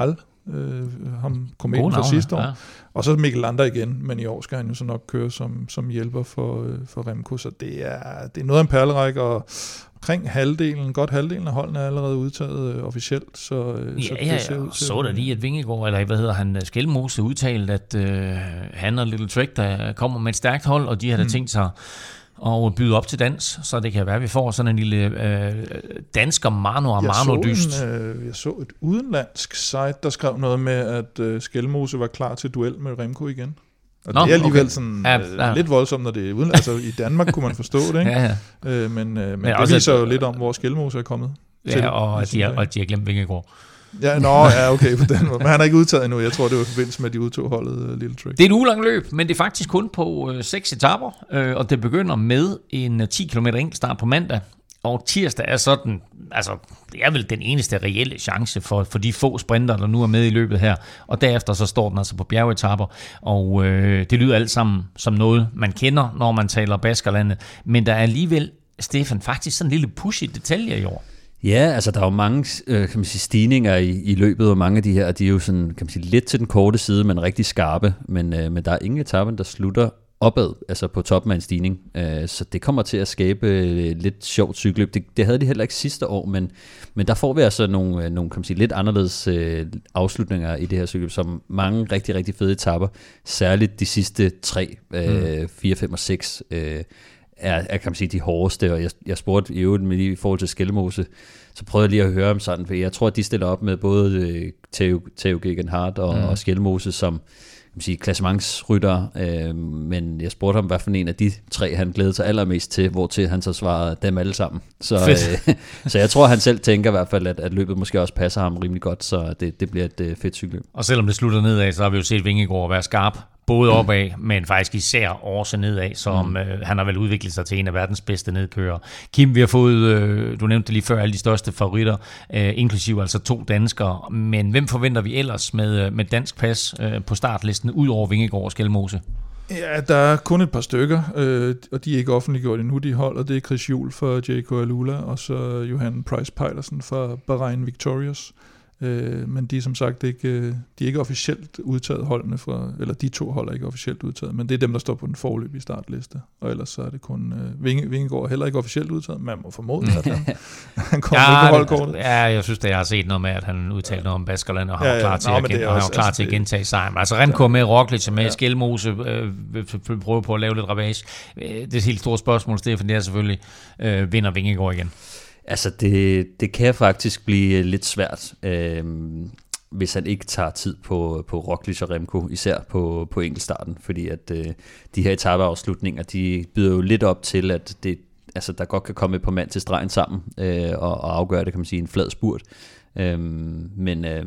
øh, ham kometen fra sidste år. Ja. Og så Mikkel Lander igen, men i år skal han jo så nok køre som, som hjælper for, øh, for Remco, så det er, det er noget af en perlerække, og omkring halvdelen, godt halvdelen af holdene er allerede udtaget øh, officielt, så, øh, ja, så det ja, ser ud til. Så der lige, at Vingegaard, eller hvad hedder han, Skelmose udtalt, at øh, han og Little Trick, der kommer med et stærkt hold, og de har da mm. tænkt sig og byde op til dans, så det kan være, at vi får sådan en lille øh, dansker Mano og Mano-dyst. Jeg, øh, jeg så et udenlandsk site, der skrev noget med, at øh, Skelmose var klar til duel med Remco igen. Og Nå, det er alligevel okay. sådan ja, ja. Øh, lidt voldsomt, når det er uden. Altså i Danmark kunne man forstå det, ikke? ja, ja. Øh, men øh, men, men det viser jo lidt om, hvor Skelmose er kommet. Ja, til, og, at de har, og de har glemt Vingegaard. Ja, nå, ja, okay, på den måde. Men han er ikke udtaget endnu. Jeg tror, det var i forbindelse med, at de udtog holdet uh, Little Trick. Det er et ugelangt løb, men det er faktisk kun på uh, seks etaper, uh, og det begynder med en uh, ti kilometer enkeltstart på mandag. Og tirsdag er sådan, altså det er vel den eneste reelle chance for, for de få sprinter, der nu er med i løbet her. Og derefter så står den altså på bjergetapper, og øh, det lyder alt sammen som noget, man kender, når man taler Baskerlandet. Men der er alligevel, Stefan, faktisk sådan en lille push i detaljer i år. Ja, altså der er jo mange øh, kan man sige, stigninger i, i løbet, og mange af de her, de er jo sådan, kan man sige, lidt til den korte side, men rigtig skarpe. Men, øh, men der er ingen etaper, der slutter opad, altså på toppen af en stigning. Øh, så det kommer til at skabe øh, lidt sjovt cykelløb. Det, det havde de heller ikke sidste år, men, men der får vi altså nogle, øh, nogle kan man sige, lidt anderledes øh, afslutninger i det her cykelløb, som mange rigtig, rigtig fede etaper. Særligt de sidste tre, øh, fire, fem og seks øh, er, er, kan man sige, de hårdeste, og jeg, jeg spurgte i øvrigt med i forhold til Skelmose, så prøvede jeg lige at høre om sådan, for jeg tror, at de stiller op med både øh, Theo, Theo Gegenhardt og, mm. og Skelmose som, kan man sige, klassementsrytter, øh, men jeg spurgte ham, hvad for en af de tre, han glædede sig allermest til, hvortil han så svarede dem alle sammen. Så, øh, så jeg tror, han selv tænker i hvert fald, at, at løbet måske også passer ham rimelig godt, så det, det bliver et øh, fedt cykelløb. Og selvom det slutter nedad, så har vi jo set Vingegaard være skarp, både opad, men faktisk især også nedad, som mm. øh, han har vel udviklet sig til en af verdens bedste nedkører. Kim, vi har fået, øh, du nævnte det lige før, alle de største favoritter, øh, inklusive altså to danskere, men hvem forventer vi ellers med, med dansk pas øh, på startlisten, ud over Vingegaard og Skelmose? Ja, der er kun et par stykker, øh, og de er ikke offentliggjort endnu, de hold, og det er Chris Juhl for J K Alula, og så Johan Price Pejlersen for Bahrain Victorious. Øh, men de er som sagt ikke, de er ikke officielt udtaget holdene fra, eller de to hold er ikke officielt udtaget, men det er dem, der står på den foreløbige startliste, og ellers så er det kun øh, Vinge, Vingegaard er heller ikke officielt udtaget, man må formode, at han, han kommer ja, ikke på holdkortet. Ja, jeg synes, at jeg har set noget med, at han udtalte noget om Baskerland, og han ja, var klar til, nå, at, gen- også, klar altså, til at gentage sejren. Altså Remco med Roglic, med ja. Skelmose, øh, vil prøve på at lave lidt ravage. Det helt store spørgsmål, Stefan, det er selvfølgelig, øh, vinder Vingegaard igen? Altså, det, det kan faktisk blive lidt svært, øh, hvis han ikke tager tid på, på Roglic og Remco, især på, på enkeltstarten, fordi at øh, de her etapeafslutninger, de byder jo lidt op til, at det, altså, der godt kan komme et par mand til stregen sammen, øh, og, og afgøre det, kan man sige, en flad spurt. Øh, men... Øh,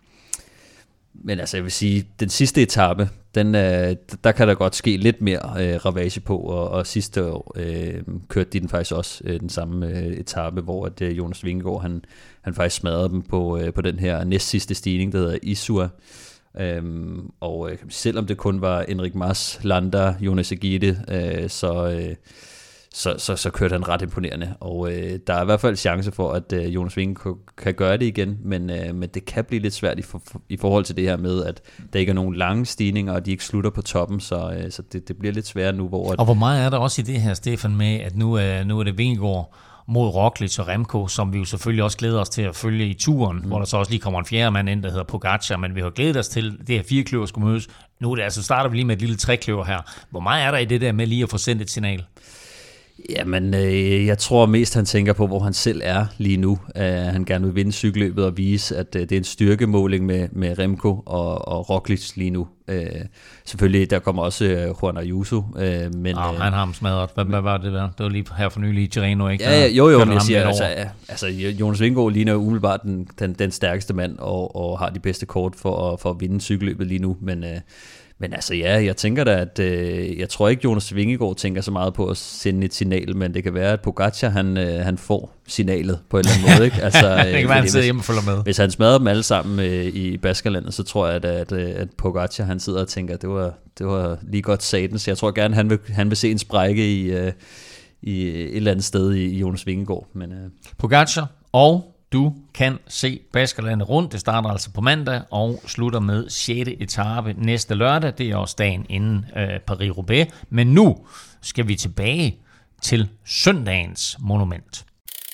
Men altså, jeg vil sige, den sidste etape, den, øh, der kan der godt ske lidt mere øh, ravage på, og, og sidste år øh, kørte de den faktisk også øh, den samme øh, etape, hvor at, øh, Jonas Vingegaard, han, han faktisk smadrede dem på, øh, på den her næst sidste stigning, der hedder Isua. Øhm, og øh, selvom det kun var Enric Mas, Landa, Jonas Egide, øh, så... Øh, Så, så, så kørte han ret imponerende, og øh, der er i hvert fald chance for, at øh, Jonas Vingegaard kan gøre det igen, men, øh, men det kan blive lidt svært i, for, i forhold til det her med, at der ikke er nogen lange stigninger, og de ikke slutter på toppen, så, øh, så det, det bliver lidt sværere nu. Hvor at og hvor meget er der også i det her, Stefan, med, at nu, øh, nu er det Vingegaard mod Roglic og Remco, som vi jo selvfølgelig også glæder os til at følge i turen, mm. hvor der så også lige kommer en fjerde mand ind, der hedder Pogacar, men vi har glædet os til, det her fire kløver skulle mødes. Nu er det altså, starter vi lige med et lille trekløver her. Hvor meget er der i det der med lige at få sendt et signal? Jamen, øh, jeg tror mest, han tænker på, hvor han selv er lige nu. Uh, han gerne vil vinde cykelløbet og vise, at uh, det er en styrkemåling med, med Remco og, og Roglic lige nu. Uh, selvfølgelig, der kommer også uh, Juan Ayuso. Uh, men, oh, uh, han har ham smadret. Hvad, hvad var det der? Det var lige her for nylig i Tirreno, ikke? Ja, ja, jo, jo, men jeg siger, altså, ja, altså, Jonas Vingegaard ligner umiddelbart den, den, den stærkeste mand, og, og har de bedste kort for, for at vinde cykelløbet lige nu, men... Uh, Men altså ja, jeg tænker da, at øh, jeg tror ikke, Jonas Vingegaard tænker så meget på at sende et signal, men det kan være, at Pogacar, han, øh, han får signalet på en eller anden måde. Ikke? Altså, det kan være, han sidder hjemme og følger med. Hvis han smadrer dem alle sammen øh, i Baskerlandet, så tror jeg, at, at, at Pogacar, han sidder og tænker, at det var, det var lige godt satans. Jeg tror gerne, han vil, han vil se en sprække i, øh, i et eller andet sted i, i Jonas Vingegaard. Men, øh. Pogacar og du kan se Baskerlandet rundt. Det starter altså på mandag og slutter med sjette etape næste lørdag. Det er også dagen inden øh, Paris-Roubaix. Men nu skal vi tilbage til søndagens monument.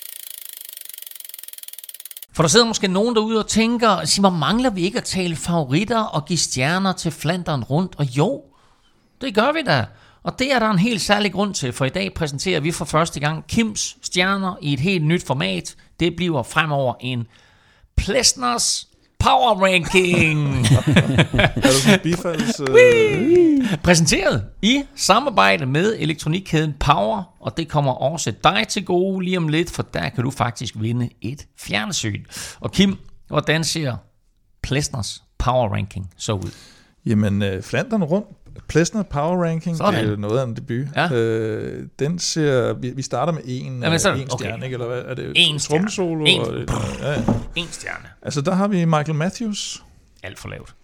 For der sidder måske nogen derude og tænker, Simon, mangler vi ikke at tale favoritter og give stjerner til Flandern rundt? Og jo, det gør vi da. Og det er der en helt særlig grund til, for i dag præsenterer vi for første gang Kims stjerner i et helt nyt format. Det bliver fremover en Plesners Power Ranking. Er du sådan bifalds? Øh... Præsenteret i samarbejde med elektronikkæden Power, og det kommer også dig til gode lige om lidt, for der kan du faktisk vinde et fjernsyn. Og Kim, hvordan ser Plesners Power Ranking så ud? Jamen, øh, Flandern rundt. Plesner Power Ranking, sådan. Det er jo noget af en debut. Ja. Øh, den ser, vi, vi starter med en, ja, så, en okay. stjerne, ikke? Eller hvad er det? En tromsolo? En, og, ja, ja. en stjerne. Altså, der har vi Michael Matthews. Alt for lavt.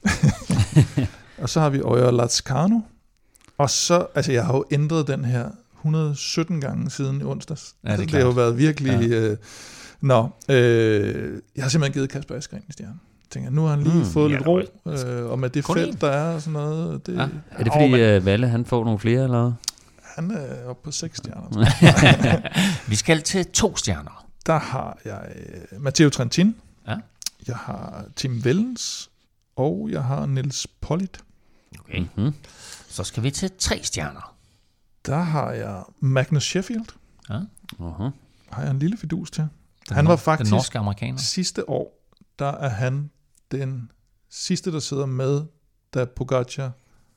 Og så har vi Oyer Lazcano. Og så, altså jeg har jo ændret den her et hundrede og sytten gange siden i onsdags. Ja, det, altså, det har jo været virkelig... Ja. Øh, nå, øh, jeg har simpelthen givet Kasper Askren i stjerne. Tænker, nu har han lige mm, fået ja, lidt ro, øh, og med det kun felt, der er og sådan noget. Det, ja. Er det fordi, uh, Valle han får nogle flere, eller hvad? Han er oppe på seks stjerner. Vi skal til to stjerner. Der har jeg uh, Matteo Trentin. Ja. Jeg har Tim Wellens. Og jeg har Niels Pollitt. Okay. Mm-hmm. Så skal vi til tre stjerner. Der har jeg Magnus Sheffield. Ja. Uh-huh. Har jeg en lille fidus til. Den han var faktisk den norske amerikaner. Sidste år, der er han den sidste, der sidder med, da Pogacar,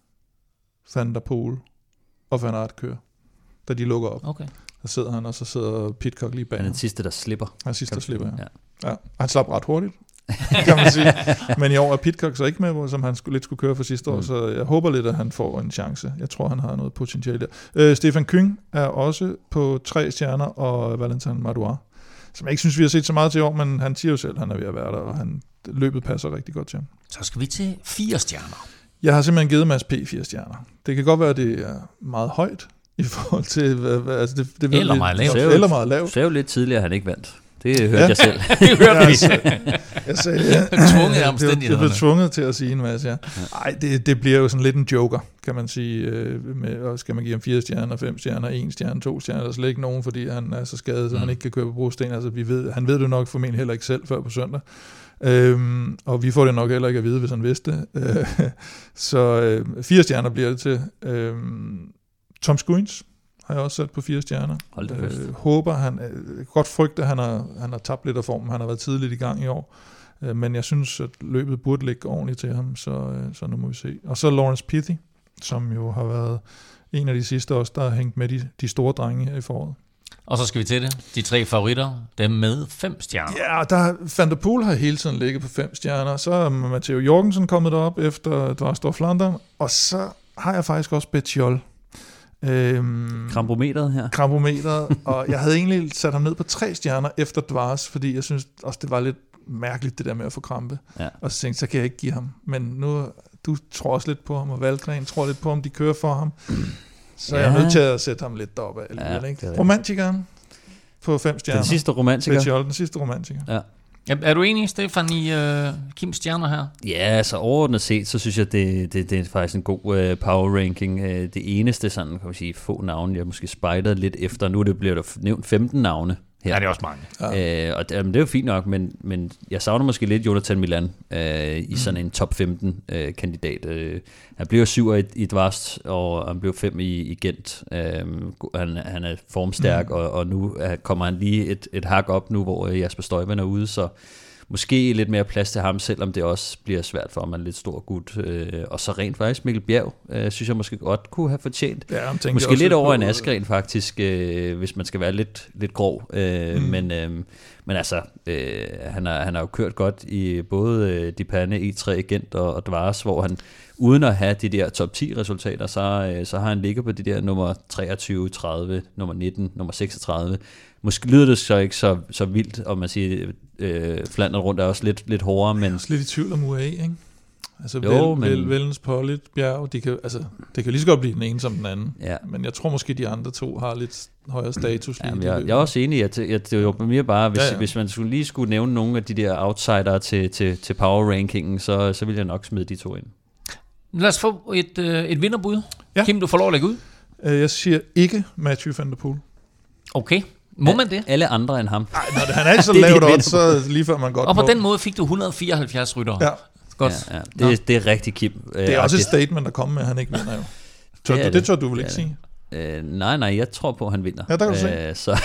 Van der Poel og Van Aert kører. Da de lukker op. Okay. Der sidder han, og så sidder Pidcock lige bag. Han er den sidste, der slipper. Han er den sidste, der slipper, ja. ja. ja. Han slap ret hurtigt, kan man sige. Men i år er Pidcock så ikke med, som han skulle, lidt skulle køre for sidste år, mm. så jeg håber lidt, at han får en chance. Jeg tror, han har noget potentiale der. Øh, Stefan Küng er også på tre stjerner, og Valentin Madouas, som jeg ikke synes, vi har set så meget til i år, men han siger jo selv, at han er ved at være der, og han, løbet passer rigtig godt til ham. Så skal vi til fire stjerner. Jeg har simpelthen givet Mads P. fire stjerner. Det kan godt være, at det er meget højt i forhold til... Hvad, altså det, det eller, meget lavt. eller meget lavt. Det er jo lidt tidligere, han ikke vandt. Det hørte ja. jeg selv. Det hørte vi. Jeg sagde, ja. Tvunget af omstændighederne. Jeg blev tvunget til at sige en masse, ja. Ej, det, det bliver jo sådan lidt en joker, kan man sige. Med, og skal man give ham fire stjerner, fem stjerner, en stjerne, to stjerner, der er slet ikke nogen, fordi han er så skadet, så mm. han ikke kan køre på brosten. Altså, vi ved, han ved det nok formentlig heller ikke selv før på søndag. Øhm, og vi får det nok heller ikke at vide, hvis han vidste det. Så øh, fire stjerner bliver det til. Øhm, Tom Skuins har jeg også sat på fire stjerner. Hold det fast. Øh, håber, han øh, godt frygter, at han har, han har tabt lidt af formen. Han har været tidligt i gang i år. Øh, men jeg synes, at løbet burde ligge ordentligt til ham, så, øh, så nu må vi se. Og så Lawrence Pithy, som jo har været en af de sidste også, der har hængt med de, de store drenge her i foråret. Og så skal vi til det. De tre favoritter, dem med fem stjerner. Ja, der, Van der Poel har hele tiden ligget på fem stjerner. Så er Matteo Jorgensen kommet derop efter Dvarstor Flandern. Og så har jeg faktisk også Betjol. Øhm, Krampometeret her. Krampometeret, og jeg havde egentlig sat ham ned på tre stjerner efter Dvars, fordi jeg synes også, det var lidt mærkeligt, det der med at få krampe. Ja. Og så tænkte jeg, så kan jeg ikke give ham. Men nu, du tror også lidt på ham, og Valgren tror lidt på ham, de kører for ham. Så ja. jeg er nødt til at sætte ham lidt deroppe alligevel. Ja, ikke? Romantikeren på fem stjerner. Den sidste romantiker. Betjol, den sidste romantiker. Ja. Er du enig, Stefan, i uh, Kims stjerner her? Ja, altså overordnet set, så synes jeg, det, det, det er faktisk en god uh, power ranking. Uh, det eneste, sådan kan man sige, få navne, jeg måske spejdede lidt efter. Nu er det blevet der nævnt femten navne her. Ja, det er også mange. Ja. Uh, og det, det er jo fint nok, men, men jeg savner måske lidt Jonathan Milan uh, i mm. sådan en top femten uh, kandidat. Uh, han blev syv i, i Dvars, og han blev fem i, i Gent. Uh, han, han er formstærk, mm. og, og nu uh, kommer han lige et, et hak op nu, hvor Jasper Stuyven er ude, så måske lidt mere plads til ham, selvom det også bliver svært for ham, han er lidt stor gut. Øh, og så rent faktisk Mikkel Bjerg, øh, synes jeg måske godt kunne have fortjent. Ja, måske lidt over på, en Askren faktisk, øh, hvis man skal være lidt, lidt grov. Øh, mm. men, øh, men altså, øh, han, har, han har jo kørt godt i både øh, Dipane, E tre, Gent og, og Dvars, hvor han uden at have de der top ti resultater, så, øh, så har han ligget på de der nummer treogtyve, tredive, nummer nitten, nummer seksogtredive. Måske lyder det så ikke så, så vildt, og man siger, øh, Flandern rundt er også lidt, lidt hårdere, men... Jeg er også lidt i tvivl om U A E, ikke? Altså, jo, Vel, men... Vel, Vellens, Pollitt, Bjerg, de kan, altså, det kan lige så godt blive den ene som den anden. Ja. Men jeg tror måske, de andre to har lidt... højere status. Jamen, jeg, jeg er også enig i, at det, at det var mere bare, hvis, ja, ja. hvis man skulle lige skulle nævne nogle af de der outsider til, til, til power-rankingen, så, så ville jeg nok smide de to ind. Lad os få et, øh, et vinderbud. Ja. Kim, du får lov at lægge ud. Jeg siger ikke Matthew van der Poel. Okay. Må man det? Alle andre end ham. Nej, når han er ikke så lavt op, så lige før man godt Og på må. den måde fik du et hundrede og fireoghalvfjerds ryttere. Ja. Godt. Ja, ja. Det, det er rigtig Kim. Det er også et statement, der kommer med, at han ikke vinder jo. Tør, det, det. det tør du vel ikke sige? Øh, nej, nej, jeg tror på, at han vinder. Ja, der kan du øh, så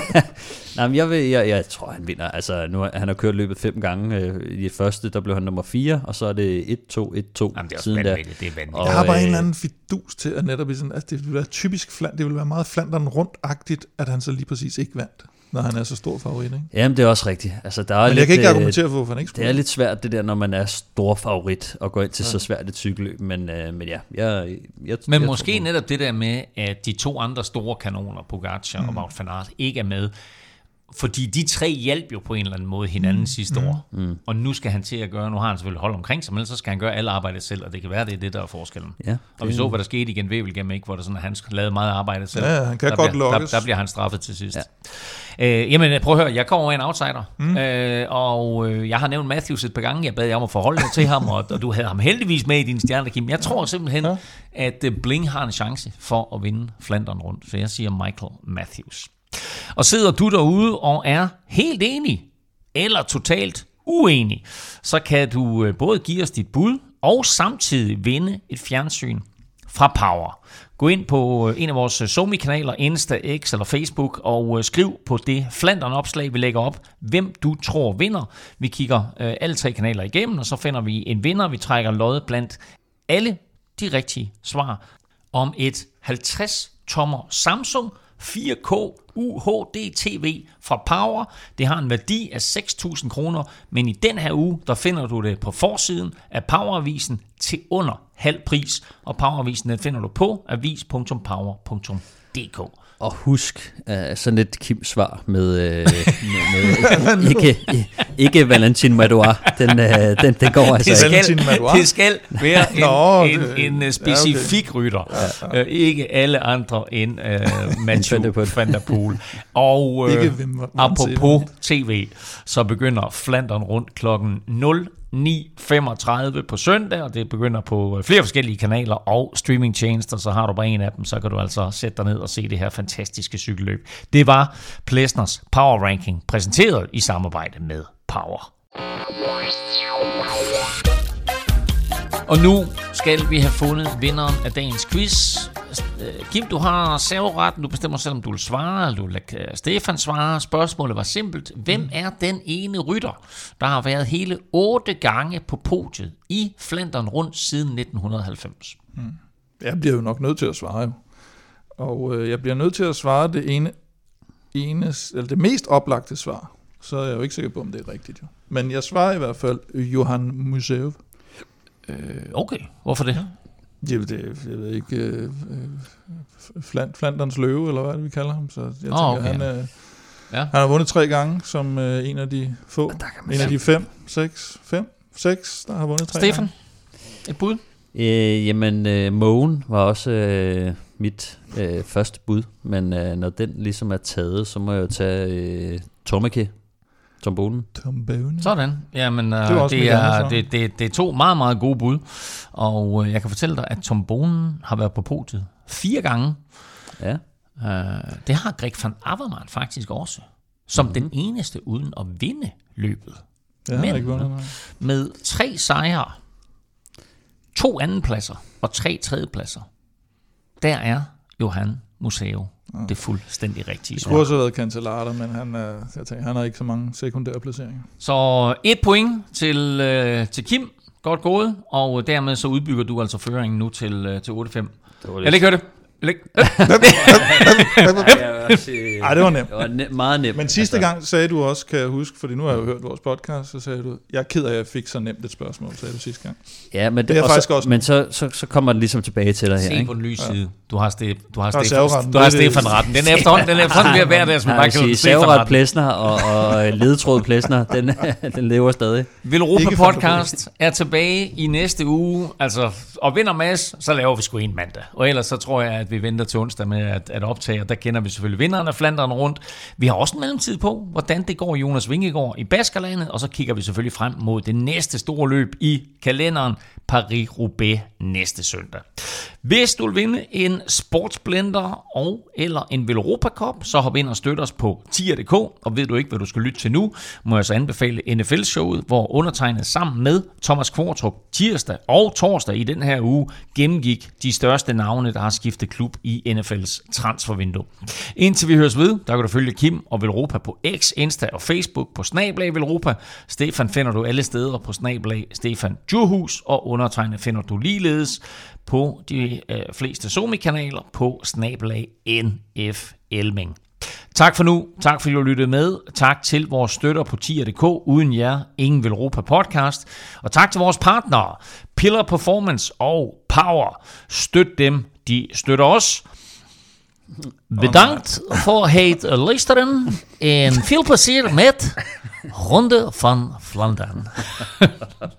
nej, men jeg, vil, jeg, jeg tror, han vinder. Altså, nu han har kørt løbet fem gange. Øh, I det første, der blev han nummer fire, og så er det et to et to Jamen, det er siden der. Det er vanvittigt. Jeg har bare øh, en eller anden fidus til, at netop sådan, altså, det vil være typisk Flandern, det vil være meget Flandern rundt-agtigt, at han så lige præcis ikke vandt, når han er så stor favorit, ikke? Jamen, det er også rigtigt. Altså, der er Men lidt, jeg kan ikke argumentere for, hvorfor han ikke skulle. Det er lidt svært, det der, når man er stor favorit, og går ind til ja. så svært et cykelløb. Men, øh, men ja, jeg, jeg Men jeg måske tror, netop det der med, at de to andre store kanoner, Pogacar mm. og Wout van Aert, ikke er med. Fordi de tre hjalp jo på en eller anden måde hinanden mm. sidste mm. år. Mm. Og nu skal han til at gøre, nu har han selvfølgelig hold omkring sig, men ellers så skal han gøre alle arbejdet selv, og det kan være, det er det, der er forskellen. Ja, og vi så, hvad der skete igen ved Wevelgem, ikke, hvor der sådan, at han lavede meget arbejde selv. Ja, han kan der godt bliver, lukkes. Der, der bliver han straffet til sidst. Ja. Øh, jamen, prøv at høre, jeg kommer over en outsider, mm. øh, og øh, jeg har nævnt Matthews et par gange, jeg bad jer om at forholde dig til ham, og, og du havde ham heldigvis med i din stjerne, Kim. Jeg tror simpelthen, ja. at uh, Bling har en chance for at vinde Flandern rundt, så jeg siger Michael Matthews. Og sidder du derude og er helt enig, eller totalt uenig, så kan du både give os dit bud, og samtidig vinde et fjernsyn fra Power. Gå ind på en af vores SoMe-kanaler, Insta, X eller Facebook, og skriv på det Flandern-opslag, vi lægger op, hvem du tror vinder. Vi kigger alle tre kanaler igennem, og så finder vi en vinder. Vi trækker lod blandt alle de rigtige svar om et halvtreds tommer Samsung fire K U H D T V fra Power. Det har en værdi af seks tusind kroner, men i den her uge, der finder du det på forsiden af Poweravisen til under halv pris. Og Poweravisen, den finder du på avis punktum power punktum d k. Og husk, uh, sådan et Kim-svar med, uh, med, med ikke, ikke Valentin Madouas. Den, uh, den, den går altså det skal, ikke. Det skal være en, Nå, en, en specifik ja, okay. rytter. Ja, ja. Uh, ikke alle andre end uh, Mathieu van der Poel. Og uh, apropos tv, så begynder Flandern rundt klokken nul ni femogtredive på søndag, og det begynder på flere forskellige kanaler og streamingtjenester, så har du bare en af dem, så kan du altså sætte dig ned og se det her fantastiske cykelløb. Det var Plesners Power Ranking, præsenteret i samarbejde med Power. Og nu skal vi have fundet vinderen af dagens quiz. Kim, du har serveretten. Du bestemmer selv, om du vil svare, eller du vil lade Stefan svare. Spørgsmålet var simpelt. Hvem er den ene rytter, der har været hele otte gange på podiet i Flandern rundt siden nitten halvfems? Hmm. Jeg bliver jo nok nødt til at svare. Jo. Og øh, jeg bliver nødt til at svare det ene, ene, eller det mest oplagte svar. Så er jeg jo ikke sikker på, om det er rigtigt. Jo. Men jeg svarer i hvert fald Johan Museeuw. Øh, okay, hvorfor det? Ja, det jeg ved ikke, øh, Fland, Flanderns løve, eller hvad vi kalder ham. Så jeg tænker, oh, okay. han, øh, ja. han har vundet tre gange, som øh, en af de få, en af de fem, seks, fem, seks, der har vundet tre Stefan, gange. et bud? Øh, jamen, øh, Moen var også øh, mit øh, første bud, men øh, når den ligesom er taget, så må jeg jo tage øh, Tommeke. Tombonen. Tombonen. Sådan. Jamen, uh, det, det, er, det, det, det er to meget, meget gode bud. Og uh, jeg kan fortælle dig, at Tombonen har været på podiet fire gange. Ja. Uh, det har Greg van Avermaet faktisk også. Som mm-hmm. den eneste uden at vinde løbet. Ja, Men ikke vundet, med tre sejre, to andenpladser og tre tredjepladser, der er Johan Museeuw det er fuldstændig rigtigt. Det skulle også have været Cancellara, men han, er, jeg tænker, han har ikke så mange sekundære placeringer. Så et point til, øh, til Kim. Godt gået. Og dermed så udbygger du altså føringen nu til, øh, til otte fem. Jeg lægger det. Læg. Ej, det var nemt. Det var ne- meget nemt. Men sidste altså. gang sagde du også, kan jeg huske, fordi nu har jeg jo hørt vores podcast, så sagde du, jeg er ked af, at jeg fik så nemt et spørgsmål, sagde du sidste gang. Ja, men, det, det er også, faktisk også... Men så, så, så kommer den ligesom tilbage til dig her, ikke? Se på den lyse side. Du har, Ste- du har, Der er Stefan, serveretten. du har Det er det- Stefan-retten. Den er efterhånden, den er efterhånden ved at være der, som man bare kan kalde Serveret Plesner og, og ledetråd Plesner, den, den lever stadig. Velropa Ikke Podcast er tilbage i næste uge, altså, og vinder Mads, så laver vi sgu en mandag. Og ellers så tror jeg, at vi venter til onsdag med at, at optage, og der kender vi selvfølgelig vinderen af Flandern rundt. Vi har også en mellemtid på, hvordan det går Jonas Vingegaard i Baskerlandet, og så kigger vi selvfølgelig frem mod det næste store løb i kalenderen, Paris-Roubaix næste søndag. Hvis du vil vinde en sportsblender og eller en Velropa Cup, så hop ind og støt os på tier punktum d k, og ved du ikke, hvad du skal lytte til nu, må jeg så anbefale N F L-showet, hvor undertegnet sammen med Thomas Kvartrup tirsdag og torsdag i den her uge gennemgik de største navne, der har skiftet klub i N F L's transfervindue. Indtil vi høres ved, der kan du følge Kim og Velropa på X, Insta og Facebook på snablag Velropa. Stefan finder du alle steder på snablag Stefan Djurhus, og undertegnet finder du ligeledes på de øh, fleste Somi-kanaler på snablag N F Elming. Tak for nu. Tak fordi du lyttede med. Tak til vores støtter på tier punktum d k. Uden jer, ingen Velropa Podcast. Og tak til vores partnere, Pillar Performance og Power. Støt dem, de støtter os. Bedankt for het luisteren en veel plezier met Ronde van Vlaanderen.